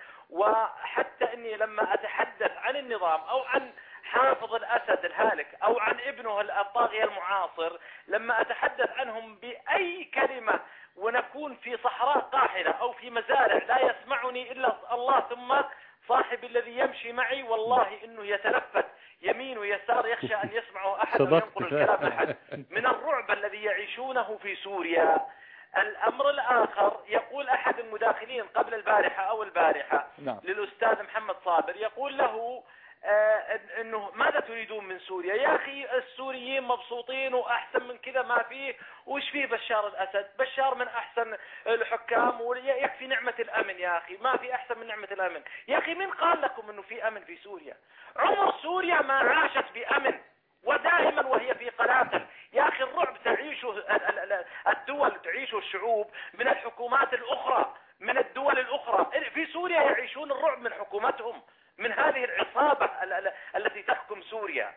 وحتى أني لما أتحدث عن النظام أو عن حافظ الأسد الهالك أو عن ابنه الطاغية المعاصر، لما أتحدث عنهم بأي كلمة ونكون في صحراء قاحلة أو في مزارع لا يسمعني إلا الله ثم صاحب الذي يمشي معي، والله إنه يتلفت يمين ويسار يخشى أن يسمعه أحد وينقل الكلام أحد من الرعب الذي يعيشونه في سوريا. الأمر الآخر، يقول أحد المداخلين قبل البارحة أو البارحة نعم. للأستاذ محمد صابر، يقول له آه انه ماذا تريدون من سوريا يا اخي؟ السوريين مبسوطين واحسن من كذا ما فيه، وش فيه بشار الاسد؟ بشار من احسن الحكام ويكفي نعمة الامن يا اخي، ما في احسن من نعمة الامن يا اخي. من قال لكم انه في امن في سوريا؟ عمر سوريا ما عاشت بامن، ودائما وهي في قلاقل يا اخي. الرعب تعيشه الدول، تعيشه الشعوب من الحكومات الاخرى، من الدول الاخرى. في سوريا يعيشون الرعب من حكومتهم، من هذه العصابة التي تحكم سوريا.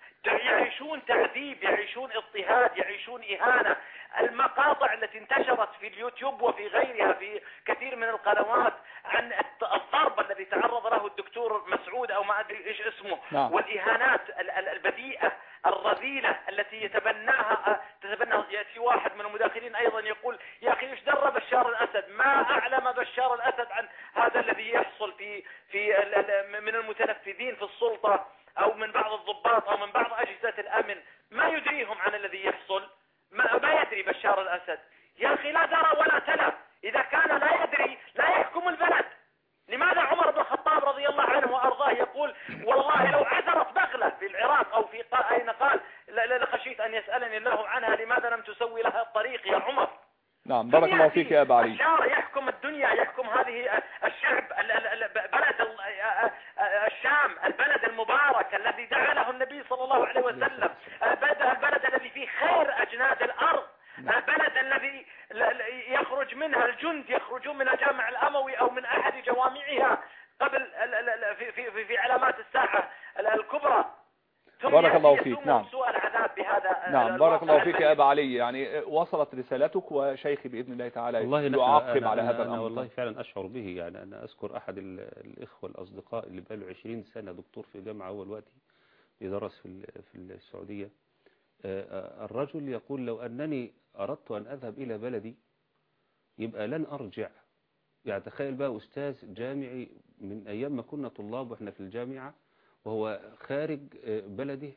يعيشون تعذيب، يعيشون اضطهاد، يعيشون إهانة. المقاطع التي انتشرت في اليوتيوب وفي غيرها في كثير من القنوات عن الضرب الذي تعرض له الدكتور مسعود أو ما أدري إيش اسمه نعم. والإهانات البذيئة الرذيلة التي يتبناها تتبنى. يأتي واحد من المداخلين أيضا يقول يا أخي إيش درب بشار الأسد؟ ما أعلم بشار الأسد عن هذا الذي يحصل في في من المتنفذين في السلطة أو من بعض الضباط أو من بعض أجهزة الأمن، ما يدريهم عن الذي يحصل. ما, ما يدري بشار الأسد يا أخي، لا درى ولا تلا. إذا كان لا يدري لا يحكم البلد. لماذا عمر بن الخطاب رضي الله عنه وأرضاه يقول والله لو عثرت بغلة في العراق أو في أين قال لخشيت أن يسألني الله عنها نعم بارك الله فيك يا أبا علي. الشارع يحكم الدنيا، يحكم هذه الشعب، بلد الشام، البلد المبارك الذي دعا له النبي صلى الله عليه وسلم، البلد, البلد الذي فيه خير أجناد الأرض، البلد الذي يخرج منها الجند يخرجون من الجامع الأموي أو من أحد جوامعها قبل في, في, في علامات الساعة الكبرى. بارك الله فيك. نعم سوء العذاب بهذا. نعم بارك الله فيك يا أبا علي. يعني وصلت رسالتك، وشيخي بإذن الله تعالى والله يعقب على أنا هذا الأمر. أنا والله فعلا أشعر به. يعني أنا أذكر أحد الإخوة الأصدقاء اللي بقاله عشرين سنة دكتور في جامعة أول وقتي يدرس في في السعودية. الرجل يقول لو أنني أردت أن أذهب إلى بلدي يبقى لن أرجع. يعني تخيل بقى أستاذ جامعي من أيام ما كنا طلاب وإحنا في الجامعة، وهو خارج بلده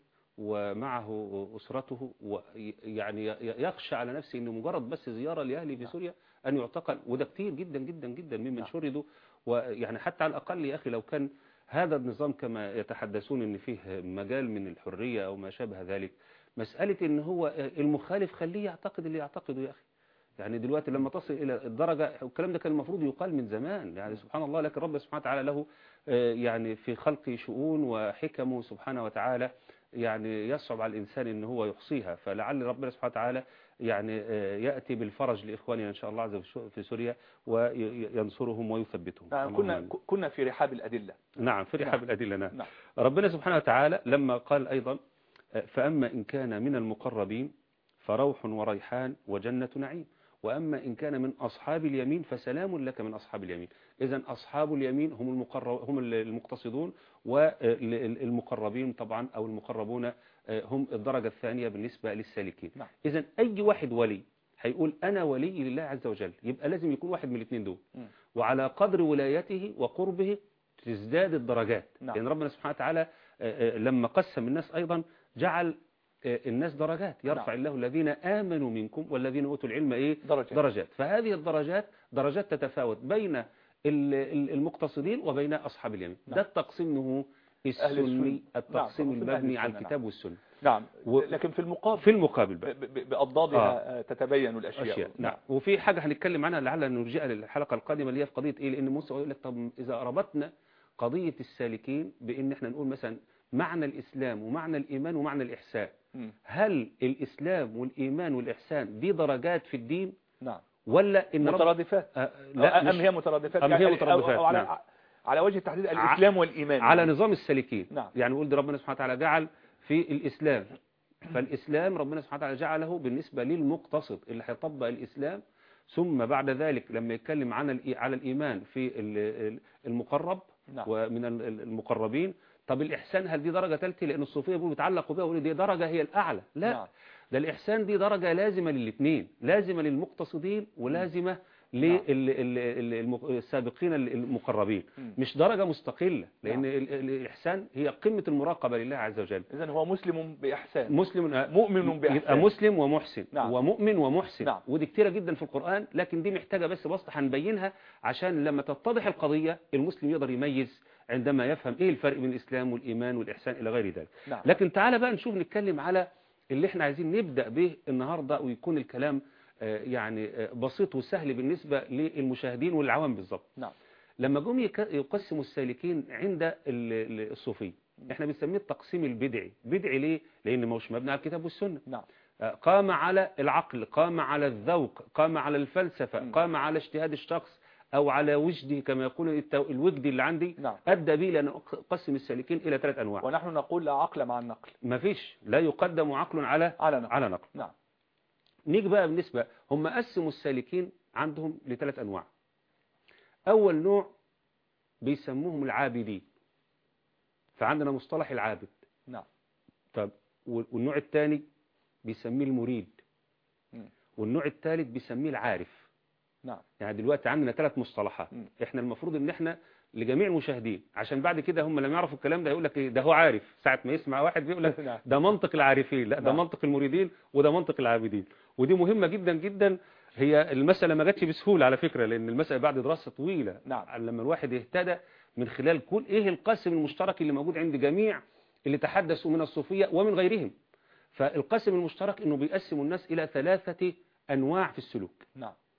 ومعه أسرته، ويعني يخشى على نفسه أنه مجرد بس زيارة لأهلي في سوريا أن يعتقل. وده كتير جدا جدا جدا ممن شردوا. ويعني حتى على الأقل يا أخي لو كان هذا النظام كما يتحدثون أن فيه مجال من الحرية أو ما شابه ذلك، مسألة أن هو المخالف خليه يعتقد اللي يعتقده يا أخي. يعني دلوقتي لما تصل إلى الدرجة، والكلام ده كان المفروض يقال من زمان، يعني سبحان الله. لكن رب سبحانه وتعالى له يعني في خلقه شؤون وحكمه سبحانه وتعالى، يعني يصعب على الإنسان إن هو يحصيها. فلعل ربنا سبحانه وتعالى يعني يأتي بالفرج لإخواننا إن شاء الله عز وجل في سوريا وينصرهم ويثبتهم. نعم كنا كنا في رحاب الأدلة. نعم في رحاب نعم. الأدلة. نعم. نعم. ربنا سبحانه وتعالى لما قال أيضا فأما إن كان من المقربين فروح وريحان وجنة نعيم، وأما إن كان من أصحاب اليمين فسلام لك من أصحاب اليمين. إذن أصحاب اليمين هم المقرب هم المقتصدون، والمقربين طبعا أو المقربون هم الدرجة الثانية بالنسبة للسالكين. نعم. إذن أي واحد ولي هيقول أنا ولي لله عز وجل، يبقى لازم يكون واحد من الاثنين دول. م. وعلى قدر ولايته وقربه تزداد الدرجات. نعم. لأن ربنا سبحانه وتعالى لما قسم الناس أيضا جعل الناس درجات، يرفع نعم. الله الذين آمنوا منكم والذين أوتوا العلم إيه؟ درجات. درجات. فهذه الدرجات درجات تتفاوت بين المقتصدين وبين أصحاب اليمين. نعم. ده التقسيم هو السني، التقسيم نعم. المبني على الكتاب نعم. والسنة. نعم. و... لكن في المقابل في المقابل ب... ب... بأضدادها آه. تتبين الأشياء. أشياء. نعم. وفي حاجة هنتكلم عنها لعل نرجع للحلقة القادمة اللي هي في قضية إيه، لأن موسى يقول لك طب إذا ربطنا قضية السالكين بإن إحنا نقول مثلا معنى الإسلام ومعنى الإيمان ومعنى الإحسان، م. هل الإسلام والإيمان والإحسان دي درجات في الدين؟ نعم. ولا إن مترادفات؟ آه لا أم هي مترادفات؟ أم يعني هي مترادفات؟ أو, أو على, نعم. على وجه التحديد الإسلام والإيمان على نظام السالكين. نعم. يعني نقول ربنا سبحانه وتعالى جعل في الإسلام، فالإسلام ربنا سبحانه وتعالى جعله بالنسبة للمقتصد اللي هيطبق الإسلام، ثم بعد ذلك لما يتكلم عن على الإيمان في المقرب نعم. ومن المقربين. طب الإحسان هل دي درجة ثالثة؟ لأن الصوفية بيقولوا بيتعلقوا بها ويقولوا دي درجة هي الأعلى. لا نعم. ده الإحسان دي درجة لازمة للاثنين، لازمة للمقتصدين ولازمة للسابقين المقربين، مش درجة مستقلة. لأن الإحسان هي قمة المراقبة لله عز وجل. إذن هو مسلم بإحسان، مسلم مؤمن بإحسان، يبقى مسلم ومحسن نعم. ومؤمن ومحسن نعم. ودي كتيرة جدا في القرآن، لكن دي محتاجة بس بسط هنبينها عشان لما تتضح القضية المسلم يقدر يميز عندما يفهم إيه الفرق بين الإسلام والإيمان والإحسان إلى غير ذلك. نعم. لكن تعالى بقى نشوف نتكلم على اللي احنا عايزين نبدأ به النهاردة، ويكون الكلام يعني بسيط وسهل بالنسبة للمشاهدين والعوام بالضبط. نعم. لما جم يقسموا السالكين عند الصوفي احنا بنسميه التقسيم البدعي. بدعي ليه؟ لأن ما هوش مبني على الكتاب والسنة. نعم. قام على العقل، قام على الذوق، قام على الفلسفة، م. قام على اجتهاد الشخص أو على وجده كما يقول الوجد اللي عندي. نعم. أدى به لأن أقسم السالكين إلى ثلاث أنواع. ونحن نقول لا عقل مع النقل. ما فيش، لا يقدم عقل على على نقل. على نقل. نعم. نيجي بقى بالنسبة هم قسموا السالكين عندهم لثلاث أنواع. أول نوع بيسموهم العابدين، فعندنا مصطلح العابد. نعم. طب والنوع الثاني بيسميه المريد، م. والنوع الثالث بيسميه العارف. نعم. يعني دلوقتي عندنا ثلاث مصطلحات. م. احنا المفروض ان احنا لجميع المشاهدين عشان بعد كده هم لما يعرفوا الكلام ده يقول لك ده هو عارف، ساعة ما يسمع واحد بيقول لك ده منطق العارفين، لا ده منطق المريدين وده منطق العابدين. ودي مهمة جدا جدا. هي المسألة ما جاتش بسهولة على فكرة، لأن المسألة بعد دراسة طويلة. نعم. لما الواحد يهتدى من خلال كل ايه القاسم المشترك اللي موجود عند جميع اللي تحدثوا من الصوفية ومن غيرهم. فالقاسم المشترك انه بيقسم الناس الى ثلاثة انواع في السلوك. نعم.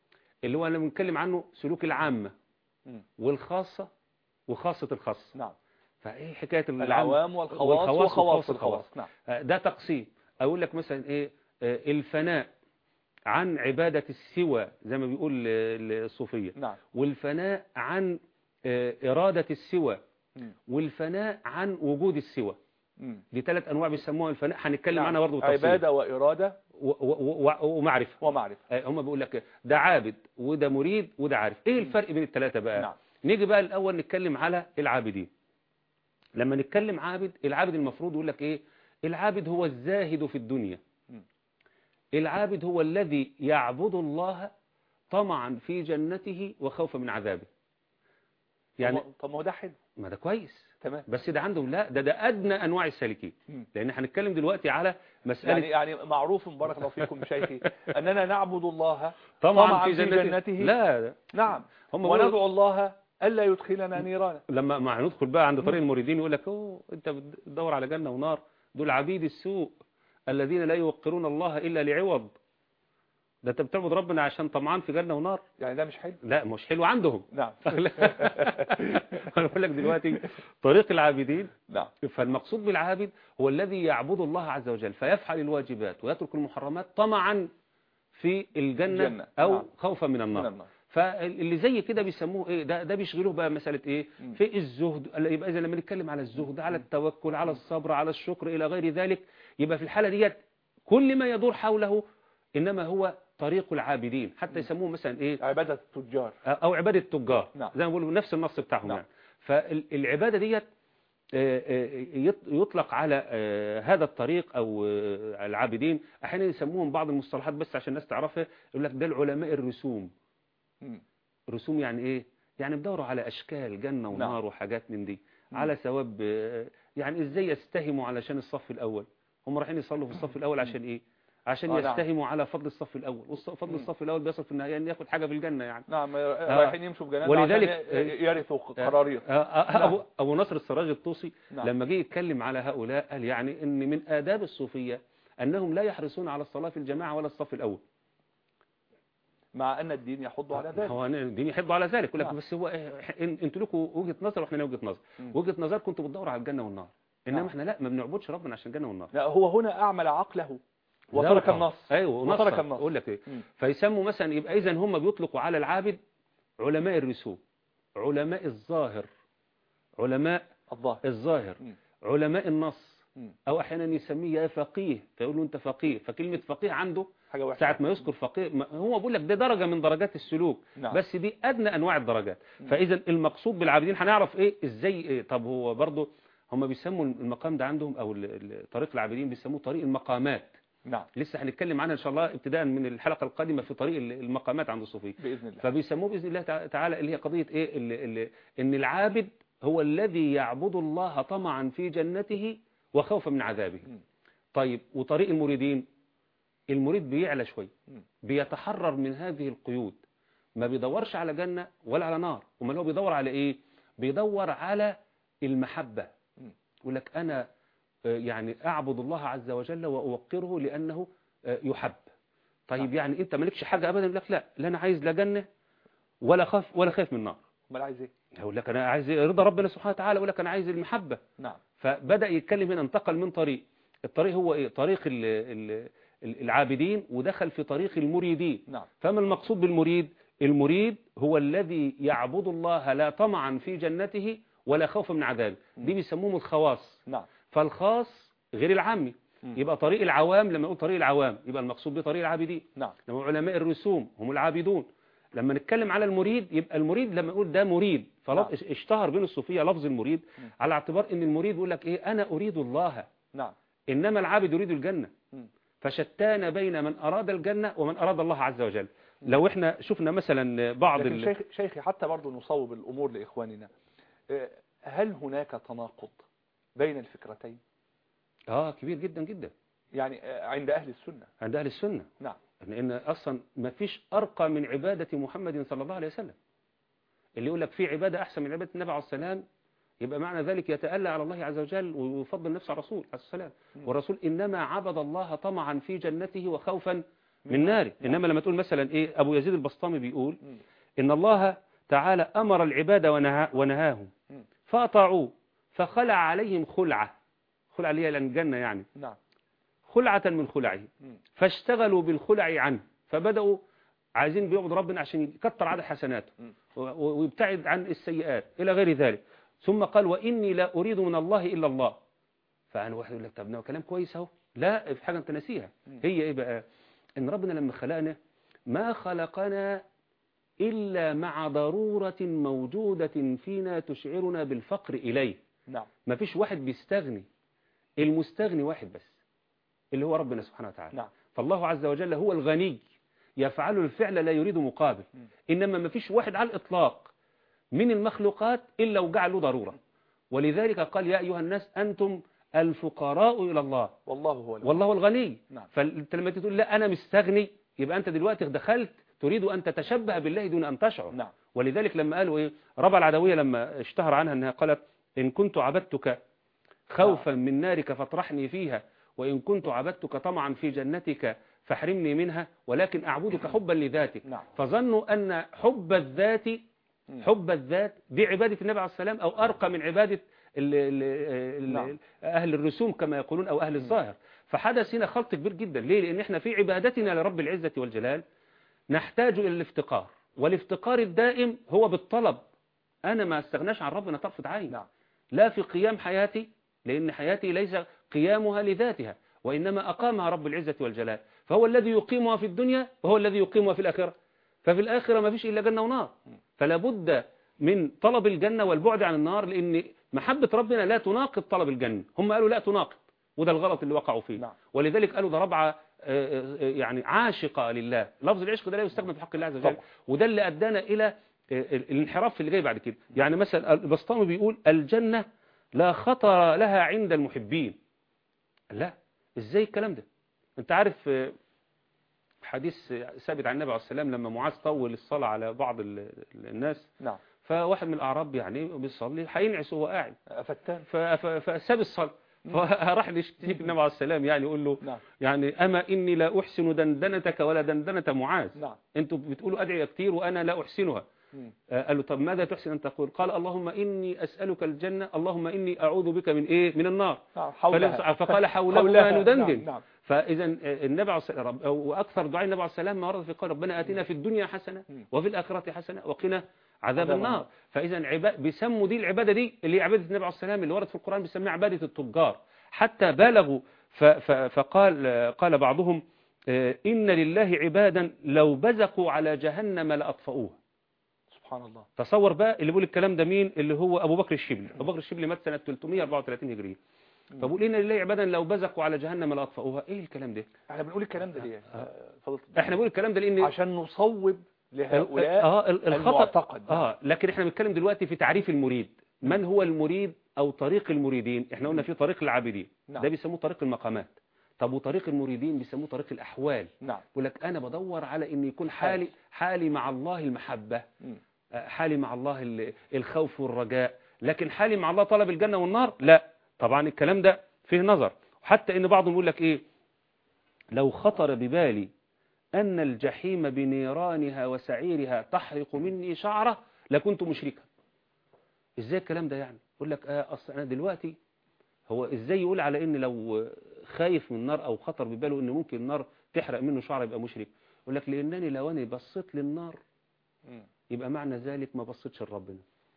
اللي هو أنا بنتكلم عنه سلوك العامة م. والخاصة وخاصة الخاص. نعم. فايه حكاية العوام والخواص وخواص الخواص. نعم. ده تقسيم. اقول لك مثلا ايه الفناء عن عبادة السوى زي ما بيقول الصوفية. نعم. والفناء عن إرادة السوى م. والفناء عن وجود السوى. م. دي ثلاث انواع بيسموها الفناء، هنتكلم نعم. عنها برضه بالتفصيل. عبادة وإرادة و و و ومعرفة ومعرفة. هم بيقول لك ده عابد وده مريد وده عارف. ايه الفرق بين الثلاثة بقى؟ نعم. نيجي بقى الاول نتكلم على العابدين. لما نتكلم عابد، العابد المفروض يقول لك ايه؟ العابد هو الزاهد في الدنيا. م. العابد هو الذي يعبد الله طمعا في جنته وخوفا من عذابه. يعني طب ما هو ده حلو. ما ده كويس. تمام. بس ده عندهم لا، ده ده ادنى انواع السالكين. م. لان هنتكلم دلوقتي على مسألة يعني يعني معروف بارك الله فيكم شيخي أننا نعبد الله طمعا, طمعا في في جنته, جنته. لا نعم. هم وندعو الله ألا يدخلنا نيرانا. لما ما هندخل بقى عند طريق المريدين يقول لك اوه انت بتدور على جنة ونار، دول عبيد السوء الذين لا يوقرون الله إلا لعوض. ده انت بتعبد ربنا عشان طمعان في جنة ونار. يعني ده مش حلو. لا مش حلو عندهم. نعم. انا بقول لك دلوقتي طريق العابدين. نعم. فالمقصود بالعابد هو الذي يعبد الله عز وجل فيفعل الواجبات ويترك المحرمات طمعا في الجنة الجنة. او نعم. خوفا من النار, من النار. فاللي زي كده بيسموه ايه؟ ده ده بيشغلوه بقى مسألة ايه؟ م. في الزهد. يبقى اذا لما نتكلم على الزهد، على التوكل، على الصبر، على الشكر الى غير ذلك، يبقى في الحالة ديت كل ما يدور حوله انما هو طريق العابدين. حتى يسموه مثلا ايه؟ عبادة التجار او عبادة التجار. نعم. زي ما بيقولوا نفس النص بتاعهم. نعم. يعني فالعبادة ديت يطلق على هذا الطريق او العابدين. احيانا يسموهم بعض المصطلحات بس عشان الناس تعرفها، يقول لك ده العلماء الرسوم. م. رسوم يعني ايه؟ يعني بدوروا على اشكال جنة ونار. نعم. وحاجات من دي. م. على ثواب. يعني ازاي يستهموا علشان الصف الاول؟ هم رايحين يصلوا في الصف الاول عشان ايه؟ عشان آه يستهموا نعم. على فضل الصف الاول، وفضل الصف الاول بيصل في النهايه ان ياخد حاجه في الجنه يعني. نعم. رايحين يمشوا بجنات ولذلك عشان يرثوا قراريط. ابو ابو نصر السراج الطوسي نعم. لما جه يتكلم على هؤلاء قال يعني ان من آداب الصوفيه انهم لا يحرصون على الصلاه في الجماعه ولا الصف الاول، مع ان الدين يحض على ذلك. هو الدين يحض على ذلك. يقول لك نعم. بس هو انتوا لكم وجهه نظر واحنا لنا وجهه نظر. م. وجهه نظركم انتوا بتدوروا على الجنه والنار، انما نعم. احنا لا، ما بنعبدش ربنا عشان الجنه والنار. لا هو هنا اعمل عقله وترك النص. ايوه وترك النص. اقول لك ايه؟ م. فيسموا مثلا، يبقى اذا هم بيطلقوا على العابد علماء الرسوم، علماء الظاهر، علماء الظاهر, الظاهر. م. علماء النص. م. او احيانا يسميه يا فقيه فيقول له انت فقيه. فكلمه فقيه عنده حاجه وحشه ساعه ما يذكر فقيه هو بيقول لك ده درجه من درجات السلوك. نعم. بس دي ادنى انواع الدرجات. م. فاذا المقصود بالعابدين هنعرف ايه ازاي إيه؟ طب هو برضه هم بيسموا المقام ده عندهم او طريق العابدين بيسموه طريق المقامات. نعم. لسه هنتكلم عنها ان شاء الله ابتداء من الحلقه القادمه في طريق المقامات عند الصوفيه باذن الله. فبيسموه باذن الله تعالى اللي هي قضيه ايه؟ اللي اللي ان العابد هو الذي يعبد الله طمعا في جنته وخوفا من عذابه. م. طيب وطريق المريدين، المريد بيعلى شويه، بيتحرر من هذه القيود، ما بيدورش على جنه ولا على نار، امال هو بيدور على ايه؟ بيدور على المحبه. يقول لك انا يعني أعبد الله عز وجل وأوقره لأنه يحب. طيب نعم. يعني أنت مالكش حاجة أبدا؟ يقول لك لا، لا أنا عايز لا جنة ولا خاف ولا خايف من النار. امال عايز إيه؟ يقول لك أنا عايز رضا ربنا سبحانه وتعالى، يقول لك أنا عايز المحبة. نعم. فبدأ يتكلم هنا، انتقل من طريق، الطريق هو إيه؟ طريق ال ال العابدين ودخل في طريق المريدين. نعم. فما المقصود بالمريد؟ المريد هو الذي يعبد الله لا طمعا في جنته ولا خوفا من عذابه. دي بيسموهم الخواص. نعم. فالخاص غير العامي. م. يبقى طريق العوام، لما نقول طريق العوام يبقى المقصود بطريق العابدين. نعم. لما علماء الرسوم هم العابدون. لما نتكلم على المريد يبقى المريد لما نقول ده مريد فلف... نعم. اشتهر بين الصوفيه لفظ المريد م. على اعتبار ان المريد يقول لك ايه؟ انا اريد الله. نعم. انما العابد يريد الجنه. م. فشتان بين من اراد الجنه ومن اراد الله عز وجل. م. لو احنا شفنا مثلا بعض لكن ال... شيخ شيخي حتى برضه نصوب الامور لاخواننا، هل هناك تناقض بين الفكرتين؟ اه كبير جدا جدا. يعني عند أهل السنة. عند أهل السنة. نعم. لأن أصلا ما فيش أرقى من عبادة محمد صلى الله عليه وسلم. اللي يقول لك في عبادة أحسن من عبادة النبي عليه السلام يبقى معنى ذلك يتألى على الله عز وجل ويفضل نفسه على الرسول عليه السلام. والرسول إنما عبد الله طمعا في جنته وخوفا من نار. إنما لما تقول مثلا إيه، أبو يزيد البسطامي بيقول إن الله تعالى أمر العباد ونها ونهاهم فأطاعوه فخلع عليهم خلعة، خلعة اللي هي الجنة يعني، نعم. خلعة من خلعه فاشتغلوا بالخلع عنه، فبدأوا عايزين بيعبدوا ربنا عشان يكتر عدد حسناته ويبتعد عن السيئات إلى غير ذلك. ثم قال وإني لا أريد من الله إلا الله. فأنا واحد يقول لك طب ده كلام كويس اهو، لا في حاجة أنت ناسيها. هي إيه بقى؟ إن ربنا لما خلقنا ما خلقنا إلا مع ضرورة موجودة فينا تشعرنا بالفقر إليه. نعم. ما فيش واحد بيستغني، المستغني واحد بس اللي هو ربنا سبحانه وتعالى. نعم. فالله عز وجل هو الغني يفعل الفعل لا يريد مقابل. م. إنما ما فيش واحد على الإطلاق من المخلوقات إلا وجعل له ضرورة، ولذلك قال يا أيها الناس أنتم الفقراء إلى الله والله هو الغني. والله الغني. نعم. فأنت لما تقول لا أنا مستغني يبقى أنت دلوقتي دخلت تريد أن تتشبه بالله دون أن تشعر. نعم. ولذلك لما قالوا إيه، ربع العدوية لما اشتهر عنها أنها قالت إن كنت عبدتك خوفا نعم. من نارك فاطرحني فيها، وإن كنت عبدتك طمعا في جنتك فاحرمني منها، ولكن أعبدك حبا لذاتك. نعم. فظنوا أن حب الذات حب الذات دي عبادة النبي عليه السلام أو أرقى من عبادة ال ال ال نعم. أهل الرسوم كما يقولون أو أهل الظاهر. فحدث هنا خلط كبير جدا. ليه؟ لأن احنا في عبادتنا لرب العزة والجلال نحتاج إلى الافتقار، والافتقار الدائم هو بالطلب. أنا ما استغناش عن ربنا طرفة عين. نعم. لا في قيام حياتي، لأن حياتي ليس قيامها لذاتها وإنما أقامها رب العزة والجلال، فهو الذي يقيمها في الدنيا وهو الذي يقيمها في الآخرة. ففي الآخرة ما فيش إلا جنة ونار، فلا بد من طلب الجنة والبعد عن النار، لأن محبة ربنا لا تناقض طلب الجنة. هم قالوا لا تناقض، وده الغلط اللي وقعوا فيه. نعم. ولذلك قالوا ده ربعة يعني عاشقة لله. لفظ العشق ده لا يستخدم في حق الله عز وجل، وده اللي أدانا إلى الانحراف اللي جاي بعد كده. يعني مثلا البسطامي بيقول الجنة لا خطر لها عند المحبين. لا، ازاي الكلام ده؟ انت عارف حديث ثابت عن النبي عليه السلام لما معاذ طول الصلاة على بعض الناس. نعم. فواحد من الأعراب يعني بيصلي هينعس وهو قاعد فتان فساب الصلاة، فراح يشتكي النبي عليه السلام يعني يقول له نعم. يعني أما إني لا أحسن دندنتك ولا دندنة معاذ. نعم. أنتوا بتقولوا أدعية كتير وأنا لا أحسنها. قال له طب ماذا تحسن أن تقول؟ قال اللهم إني أسألك الجنة، اللهم إني أعوذ بك من إيه؟ من النار. حولها. فقال حولها ندندن. نعم. نعم. فإذا النبي عليه السلام وأكثر دعاء النبي عليه السلام ما ورد في قول ربنا آتنا في الدنيا حسنة وفي الآخرة حسنة وقنا عذاب النار. فإذا عباد بيسموا دي العبادة دي اللي هي عبادة النبي عليه السلام اللي ورد في القرآن بيسميها عبادة التجار، حتى بالغوا فقال قال بعضهم إن لله عبادا لو بزقوا على جهنم لأطفئوها. سبحان الله. تصور بقى اللي بيقول الكلام ده مين؟ اللي هو أبو بكر الشبلي. أبو بكر الشبلي مات سنة ثلاثمائة وأربعة وثلاثين هجرية. فبقول إن لله عبادا لو بزقوا على جهنم لأطفئوها. إيه الكلام ده؟ احنا بنقول الكلام ده ليه؟ احنا بنقول الكلام ده لأن عشان نصوب لهؤلاء آه المعتقد. اه لكن احنا بنتكلم دلوقتي في تعريف المريد. من هو المريد أو طريق المريدين؟ احنا قلنا في طريق العابدين. نعم. ده بيسموه طريق المقامات. طب وطريق المريدين بيسموه طريق الأحوال. نعم. يقول لك أنا بدور على إن يكون حالي حالي مع الله المحبة، م. حالي مع الله الخوف والرجاء، لكن حالي مع الله طلب الجنة والنار لا. طبعا الكلام ده فيه نظر، حتى ان بعضهم يقول لك ايه لو خطر ببالي ان الجحيم بنيرانها وسعيرها تحرق مني شعرة لكنت مشركا. ازاي الكلام ده يعني؟ يقول لك اه اصلا انا دلوقتي هو ازاي يقول على ان لو خايف من النار او خطر بباله ان ممكن النار تحرق منه شعر يبقى مشرك؟ يقول لك لانني لو انا بصيت للنار يبقى معنى ذلك ما بصيتش لربنا،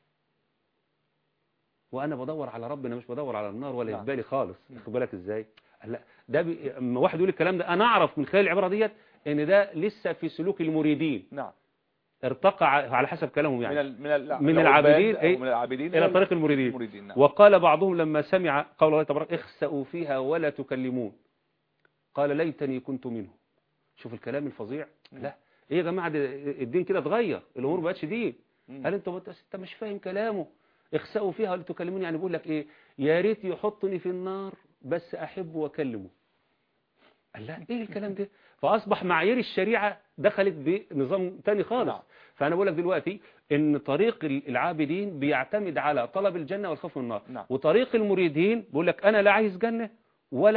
وانا بدور على ربنا مش بدور على النار ولا في بالي خالص. خد بالك ازاي؟ لا ده بي... واحد يقول الكلام ده انا اعرف من خلال العباره ديت ان ده لسه في سلوك المريدين. نعم. ارتقى على حسب كلامهم يعني من من, ال... من العابدين ايه من العابدين الى طريق المريدين, المريدين. نعم. وقال بعضهم لما سمع قول الله تبارك اخسأوا فيها ولا تكلمون قال ليتني كنت منهم. شوف الكلام الفظيع. م. لا ايه يا جماعه الدين كده اتغير، الامور ما بقتش دين. قال انت انت مش فاهم كلامه. اخسأوا فيها ولا تكلمون يعني بيقول لك ايه؟ يا ريت يحطني في النار بس احب واكلمه. قال لا ايه الكلام ده؟ فاصبح معايير الشريعه دخلت بنظام تاني خالص. نعم. فانا بقول لك دلوقتي ان طريق العابدين بيعتمد على طلب الجنه والخوف من النار. نعم. وطريق المريدين بيقول لك انا لا عايز جنه ولا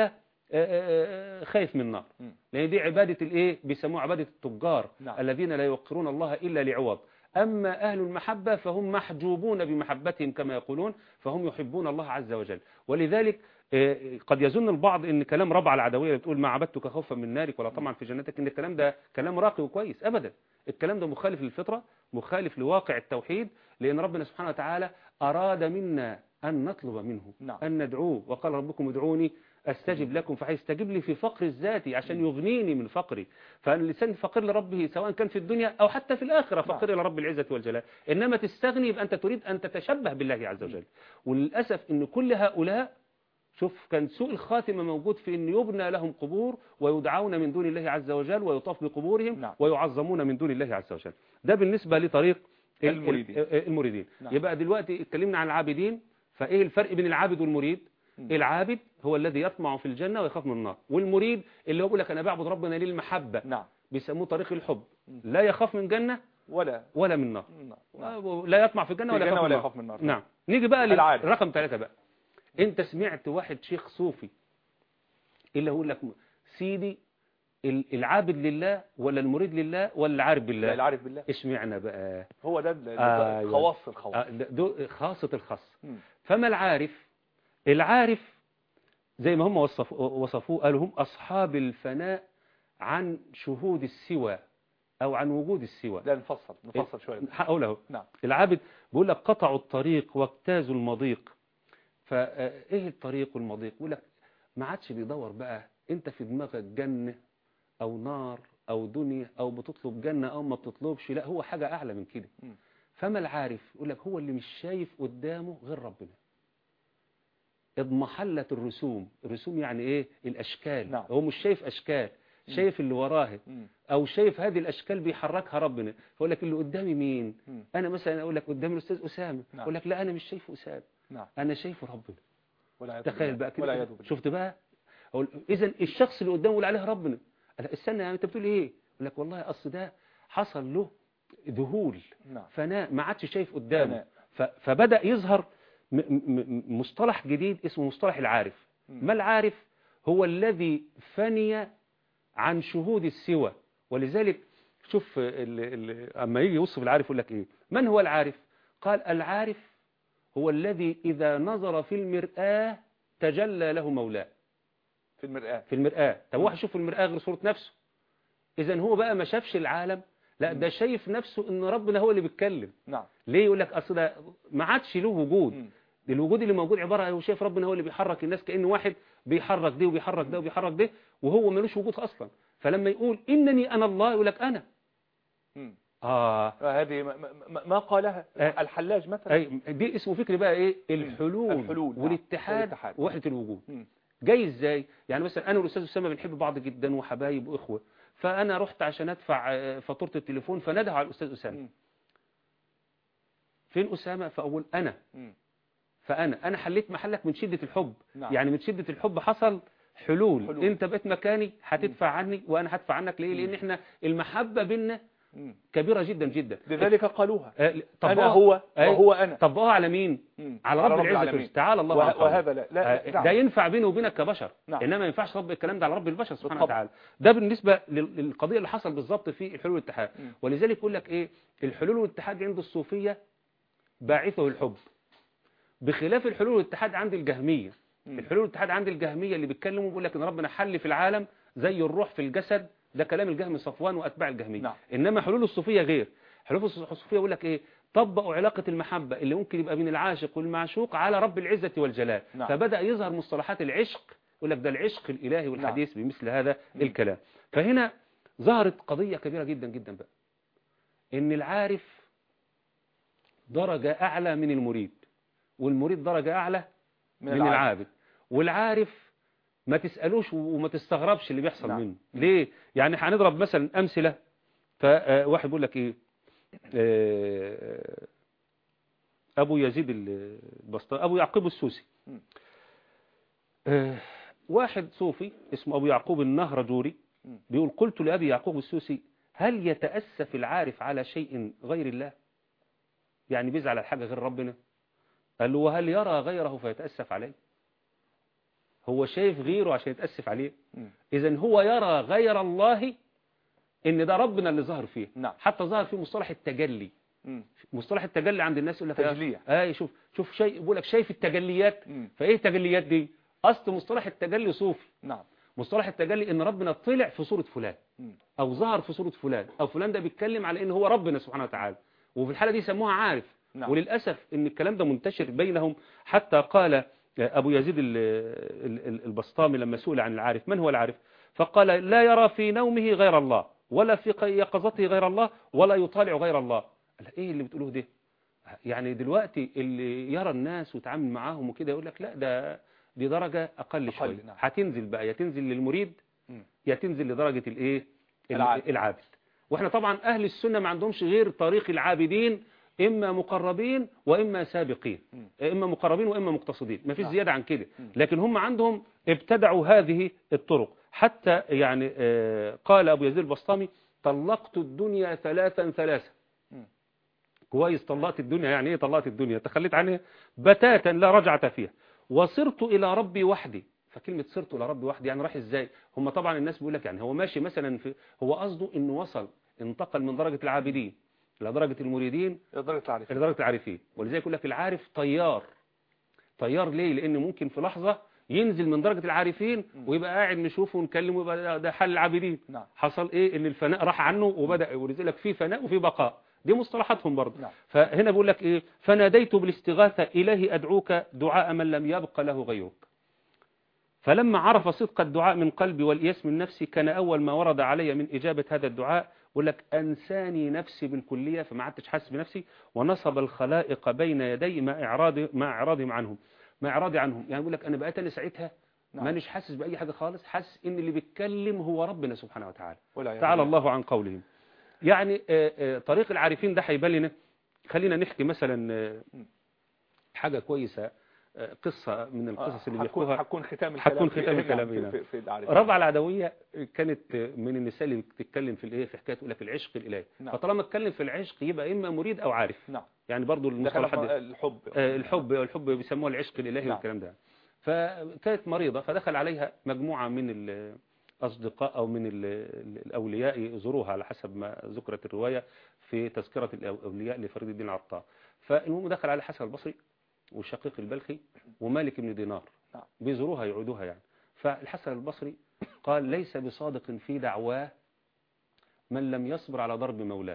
خايف من النار، م. لأن دي عبادة الإيه بيسموها عبادة التجار، نعم. الذين لا يوقرون الله إلا لعوض. أما أهل المحبة فهم محجوبون بمحبتهم كما يقولون، فهم يحبون الله عز وجل. ولذلك قد يظن البعض ان كلام ربع العدوية بتقول ما عبدتك خوفا من نارك ولا طمعا في جنتك ان الكلام ده كلام راقي وكويس. ابدا، الكلام ده مخالف للفطرة، مخالف لواقع التوحيد، لان ربنا سبحانه وتعالى اراد منا ان نطلب منه، نعم. ان ندعوه، وقال ربكم ادعوني استجب لكم، فهيستجيب لي في فقر الذاتي عشان يغنيني من فقري. فالانسان فقير لربه سواء كان في الدنيا او حتى في الاخره فقير نعم. لرب العزه والجلال. انما تستغني يبقى انت تريد ان تتشبه بالله عز وجل. وللاسف ان كل هؤلاء، شوف كان سوء الخاتمة موجود في أن يبنى لهم قبور ويدعون من دون الله عز وجل ويطاف بقبورهم نعم. ويعظمون من دون الله عز وجل. ده بالنسبة لطريق المريدين, المريدين. نعم. يبقى دلوقتي اتكلمنا عن العابدين، فإيه الفرق بين العابد والمريد؟ م. العابد هو الذي يطمع في الجنة ويخاف من النار، والمريد اللي هو بيقول لك أنا بعبد ربنا للمحبة، نعم. بيسموه طريق الحب، لا يخاف من جنة ولا ولا من نار، نعم. لا يطمع في الجنة ولا, ولا يخاف من النار. نعم. نيجي بقى للرقم ثلاثة بقى. انت سمعت واحد شيخ صوفي اللي هو لك سيدي العابد لله ولا المريد لله ولا العارف بالله؟ لا العارف بالله. ايش معنى بقى؟ هو ده آه خواص الخواص، آه خاصة الخاص. فما العارف؟ العارف زي ما هم وصفوه, وصفوه قالوا هم أصحاب الفناء عن شهود السوى أو عن وجود السوى. لا نفصل نفصل شوية. هقوله. نعم. العابد بيقول لك قطعوا الطريق واجتازوا المضيق. فايه الطريق والمضيق؟ يقول لك ما عادش بيدور بقى انت في دماغك جنة او نار او دنيا او بتطلب جنة او ما بتطلبش، لا هو حاجة اعلى من كده. م. فما العارف؟ يقول لك هو اللي مش شايف قدامه غير ربنا. اضمحلت الرسوم، الرسوم يعني ايه؟ الاشكال. نعم. هو مش شايف اشكال، شايف اللي وراه، او شايف هذه الاشكال بيحركها ربنا. فيقول لك اللي قدامي مين؟ م. انا مثلا اقول لك قدامي الاستاذ اسامه، نعم. اقول لك لا انا مش شايفه اسامه، نعم. انا شايفه ربنا. تخيل بقى كده، شفت بقى؟ اذا الشخص اللي قدامه اللي عليه ربنا، استنى يعني انت بتقول ايه؟ يقول لك والله اصل ده حصل له ذهول، نعم. فناء، ما عادش شايف قدامه، فبدا يظهر مصطلح جديد اسمه مصطلح العارف. م. ما العارف؟ هو الذي فني عن شهود السوى. ولذلك شوف اما يجي يوصف العارف يقول لك ايه؟ من هو العارف؟ قال العارف هو الذي إذا نظر في المرآة تجلى له مولاه. في المرآة في المرآة طب واحد يشوف في المرآة غير صورة نفسه، إذن هو بقى ما شافش العالم، لا ده شايف نفسه إن ربنا هو اللي بيتكلم. نعم. ليه؟ يقول لك أصل ده ما عادش له وجود. م. الوجود اللي موجود عبارة هو شايف ربنا هو اللي بيحرك الناس، كأنه واحد بيحرك ده وبيحرك ده وبيحرك ده وهو ملوش وجود أصلا. فلما يقول إنني أنا الله يقول لك أنا. م. آه هذه ما, ما قالها آه الحلاج مثلا. أي دي اسمه فكر بقى إيه؟ الحلول, الحلول والاتحاد ووحدة الوجود. م. جاي إزاي؟ يعني مثلا أنا والأستاذ أسامة بنحب بعض جدا وحبايب وإخوة، فأنا رحت عشان أدفع فاتورة التليفون فنده على الأستاذ أسامة. م. فين أسامة؟ فأقول أنا. م. فأنا أنا حليت محلك من شدة الحب. نعم. يعني من شدة الحب حصل حلول, حلول. أنت بقيت مكاني هتدفع عني وأنا هدفع عنك. ليه؟ م. لأن إحنا المحبة بيننا كبيرة جدا جدا. لذلك قالوها أه أنا هو وهو أنا. طبقوها على مين؟ مم. على رب, رب العزة تعالى الله وه... وهذا لا, لا. أه ده ينفع بينه وبينك كبشر. نعم. إنما ما ينفعش رب الكلام ده على رب البشر سبحانه وتعالى. ده بالنسبة للقضية اللي حصل بالظبط في الحلول والاتحاد. م. ولذلك يقول لك إيه؟ الحلول والاتحاد عند الصوفية باعثه الحب، بخلاف الحلول والاتحاد عند الجهمية. م. الحلول والاتحاد عند الجهمية اللي بيتكلموا بيقول لك إن ربنا حل في العالم زي الروح في الجسد. ده كلام الجهم صفوان وأتباع الجهمية. نعم. إنما حلول الصوفية غير. حلول الصوفية يقول لك إيه؟ طبقوا علاقة المحبة اللي ممكن يبقى بين العاشق والمعشوق على رب العزة والجلال. نعم. فبدأ يظهر مصطلحات العشق، يقول لك ده العشق الإلهي والحديث. نعم. بمثل هذا م. الكلام. فهنا ظهرت قضية كبيرة جدا جدا بقى، إن العارف درجة أعلى من المريد، والمريد درجة أعلى من, من العابد. والعارف ما تسألوش وما تستغربش اللي بيحصل. نعم. منه ليه؟ يعني هنضرب مثلا أمثلة. فواحد بيقول لك إيه؟ أبو يزيد البسطامي، أبو يعقوب السوسي، واحد صوفي اسمه أبو يعقوب النهرجوري بيقول قلت لأبي يعقوب السوسي هل يتأسف العارف على شيء غير الله؟ يعني بيزعل على حاجة غير ربنا؟ قال له وهل يرى غيره فيتأسف عليه؟ هو شايف غيره عشان يتأسف عليه. إذن هو يرى غير الله إن ده ربنا اللي ظهر فيه. نعم. حتى ظهر فيه مصطلح التجلي. مم. مصطلح التجلي عند الناس يقول لك تجلية. آه شوف شوف شيء بيقول لك شايف التجليات. مم. فإيه التجليات دي؟ أصل مصطلح التجلي صوفي. نعم. مصطلح التجلي إن ربنا طلع في صورة فلان مم. أو ظهر في صورة فلان أو فلان ده بيتكلم على إن هو ربنا سبحانه وتعالى، وفي الحالة دي سموها عارف. نعم. وللأسف إن الكلام ده منتشر بينهم، حتى قال أبو يزيد البسطامي لما سئل عن العارف من هو العارف فقال لا يرى في نومه غير الله ولا في يقظته غير الله ولا يطالع غير الله. قال إيه اللي بتقولوه ده؟ يعني دلوقتي اللي يرى الناس ويتعامل معاهم وكده يقول لك لا ده دي درجة أقل شوية. نعم. هتنزل بقى، يا تنزل للمريد يا تنزل لدرجة الإيه؟ العابد. العابد. وإحنا طبعا أهل السنة ما عندهمش غير طريق العابدين، إما مقربين وإما سابقين، إما مقربين وإما مقتصدين، ما فيش زيادة عن كده. لكن هم عندهم ابتدعوا هذه الطرق. حتى يعني قال أبو يزيد البسطامي طلقت الدنيا ثلاثا ثلاثا. كويس، طلقت الدنيا يعني إيه طلقت الدنيا؟ تخليت عنها بتاتا لا رجعة فيها، وصرت إلى ربي وحدي. فكلمة صرت إلى ربي وحدي يعني راح إزاي؟ هم طبعا الناس بيقول لك يعني هو ماشي مثلا في، هو قصده إنه وصل انتقل من درجة العابدين إلى درجة المريدين إلى درجة العارفين، إلى درجة العارفين. ولذلك يقول لك العارف طيار. طيار ليه؟ لأن ممكن في لحظة ينزل من درجة العارفين ويبقى قاعد نشوفه ونكلمه ويبقى ده حل العابدين. نعم. حصل إيه؟ إن الفناء راح عنه وبدأ. ولذلك لك في فناء وفي بقاء، دي مصطلحاتهم برضه. نعم. فهنا بيقول لك إيه؟ فناديت بالاستغاثة إلهي أدعوك دعاء من لم يبق له غيرك. فلما عرف صدق الدعاء من قلبي والإياس من نفسي كان أول ما ورد علي من إجابة هذا الدعاء يقول لك أنساني نفسي بالكلية، فما عدتش حاسس بنفسي، ونصب الخلائق بين يدي مع إعراضي مع إعراضهم عنهم مع إعراضي عنهم. يعني يقول لك أنا بقيت أنا ساعتها نعم. مانيش حاسس بأي حاجة خالص، حاسس إن اللي بيتكلم هو ربنا سبحانه وتعالى. تعالى تعالى الله عن قولهم. يعني آآ آآ طريق العارفين ده هيبان لنا. خلينا نحكي مثلا حاجة كويسة، قصة من القصص اللي بيحكوها. حكون ختام الكلام حكون ختام الكلام هنا. في, في العارفين. ربعة العدوية كانت من النساء اللي بتتكلم في الايه في حكايه تقول لك العشق الالهي. نعم. فطالما اتكلم في العشق يبقى اما مريد او عارف. نعم. يعني برضو المصطلحات دي الحب آه الحب الحب بيسموه العشق الالهي. نعم. والكلام ده. فكانت مريضة فدخل عليها مجموعة من الأصدقاء أو من الأولياء يزوروها على حسب ما ذكرت الرواية في تذكرة الأولياء لفريد الدين العطار. فالمهم دخل على الحسن البصري والشقيق البلخي ومالك بن دينار. نعم. بيزوروها يعودوها يعني. فالحسن البصري قال ليس بصادق في دعواه من لم يصبر على ضرب مولاه.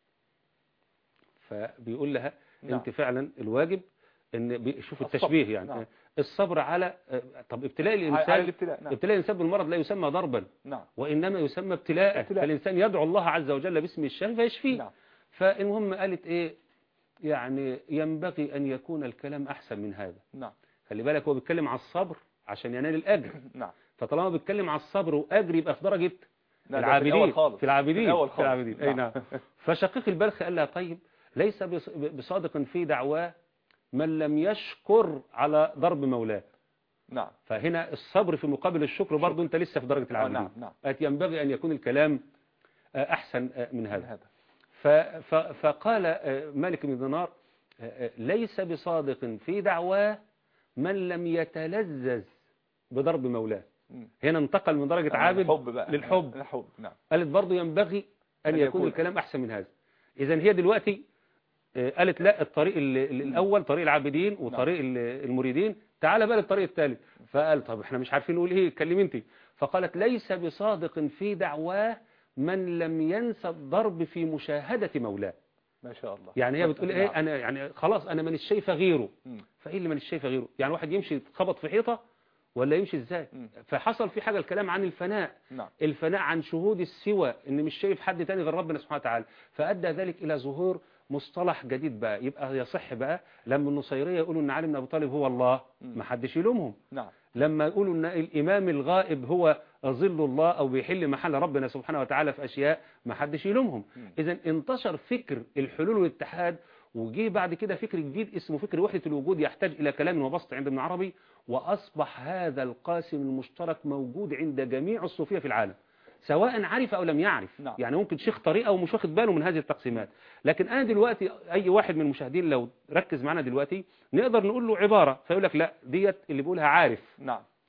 فبيقول لها نعم. انت فعلا الواجب ان شوف التشبيه يعني. نعم. الصبر على طب ابتلاء الإنسان على الابتلاء. نعم. ابتلاء الإنسان بالمرض لا يسمى ضربا. نعم. وإنما يسمى ابتلاء. ابتلاء. فالإنسان يدعو الله عز وجل باسم الشافي فيشفيه. نعم. فالمهم قالت ايه يعني ينبغي أن يكون الكلام أحسن من هذا. نعم. خلي بالك هو بيتكلم على الصبر عشان ينال الأجر. نعم. فطالما بيتكلم على الصبر وأجر يبقى في درجة العابدين في العابدين في العابدين. أي نعم. فشقيق البلخ قال لها طيب ليس بصادق في دعواه من لم يشكر على ضرب مولاه. نعم. فهنا الصبر في مقابل الشكر برضه انت لسه في درجة العابدين. نعم. نعم. ينبغي أن يكون الكلام أحسن من هذا. فقال مالك بن دينار ليس بصادق في دعواه من لم يتلذذ بضرب مولاه. هنا انتقل من درجة عابد للحب. الحب. نعم. قالت برضه ينبغي أن, أن يكون, يكون الكلام أحسن من هذا. إذن هي دلوقتي قالت لا الطريق الأول طريق العابدين وطريق المريدين، تعال بقى للطريق الثالث. فقال طب احنا مش عارفين نقول ايه كلم انت. فقالت ليس بصادق في دعواه من لم ينسى الضرب في مشاهدة مولاه. ما شاء الله. يعني هي بتقول ايه انا يعني خلاص انا مانيش شايفه غيره. فايه اللي مانيش شايفه غيره؟ يعني واحد يمشي خبط في حيطه ولا يمشي ازاي؟ فحصل في حاجه الكلام عن الفناء. نعم. الفناء عن شهود السوى ان مش شايف حد تاني غير ربنا سبحانه وتعالى. فادى ذلك الى ظهور مصطلح جديد بقى. يبقى يصح بقى لما النصيريه يقولوا ان علي بن ابي طالب هو الله ما حدش يلومهم. نعم. لما يقولوا ان الامام الغائب هو ظل الله او بيحل محل ربنا سبحانه وتعالى في اشياء ما حدش يلومهم. اذا انتشر فكر الحلول والاتحاد، وجي بعد كده فكر جديد اسمه فكر وحدة الوجود يحتاج الى كلام وبسط عند ابن عربي، واصبح هذا القاسم المشترك موجود عند جميع الصوفيه في العالم سواء عرف أو لم يعرف. نعم. يعني ممكن شيخ طريقة ومش واخد باله من هذه التقسيمات. لكن أنا دلوقتي أي واحد من المشاهدين لو ركز معنا دلوقتي نقدر نقول له عبارة فيقول لك لا ديت اللي بيقولها عارف. نعم.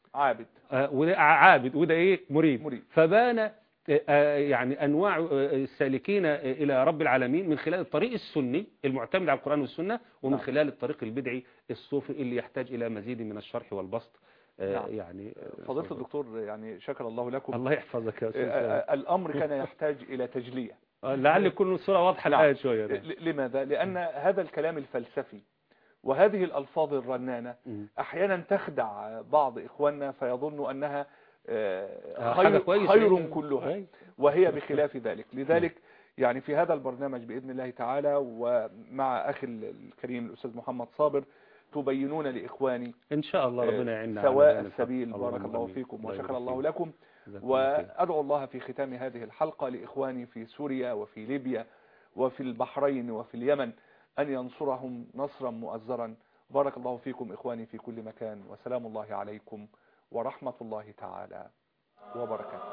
عابد آه، وده عابد وده ايه مريد, مريد. فبان آه، يعني انواع آه، السالكين آه، الى رب العالمين من خلال الطريق السني المعتمد على القرآن والسنة، ومن نعم. خلال الطريق البدعي الصوفي اللي يحتاج الى مزيد من الشرح والبسط. آه، نعم. يعني آه، فضيلة الدكتور يعني شكر الله لكم. الله يحفظك يا استاذ آه، سامي. آه، الأمر كان يحتاج إلى تجلية. آه، لعل يكون الصورة واضحة نعم. الآن شوية. نعم. ل- لماذا؟ لأن هذا الكلام الفلسفي وهذه الألفاظ الرنانة مم. أحيانا تخدع بعض إخواننا فيظن أنها آه، حاجة خير, كويسة. خير كلها، أي. وهي بخلاف ذلك. لذلك يعني في هذا البرنامج بإذن الله تعالى ومع أخي الكريم الأستاذ محمد صابر تبينون لإخواني إن شاء الله ربنا يعيننا سواء على السبيل. الحق. بارك اللهم الله آمين. فيكم الله وشكر يبارك الله فيك. لكم. جزاكم الله خير. وأدعو الله في ختام هذه الحلقة لإخواني في سوريا وفي ليبيا وفي البحرين وفي اليمن أن ينصرهم نصرا مؤزرا. بارك الله فيكم إخواني في كل مكان، وسلام الله عليكم ورحمة الله تعالى وبركاته.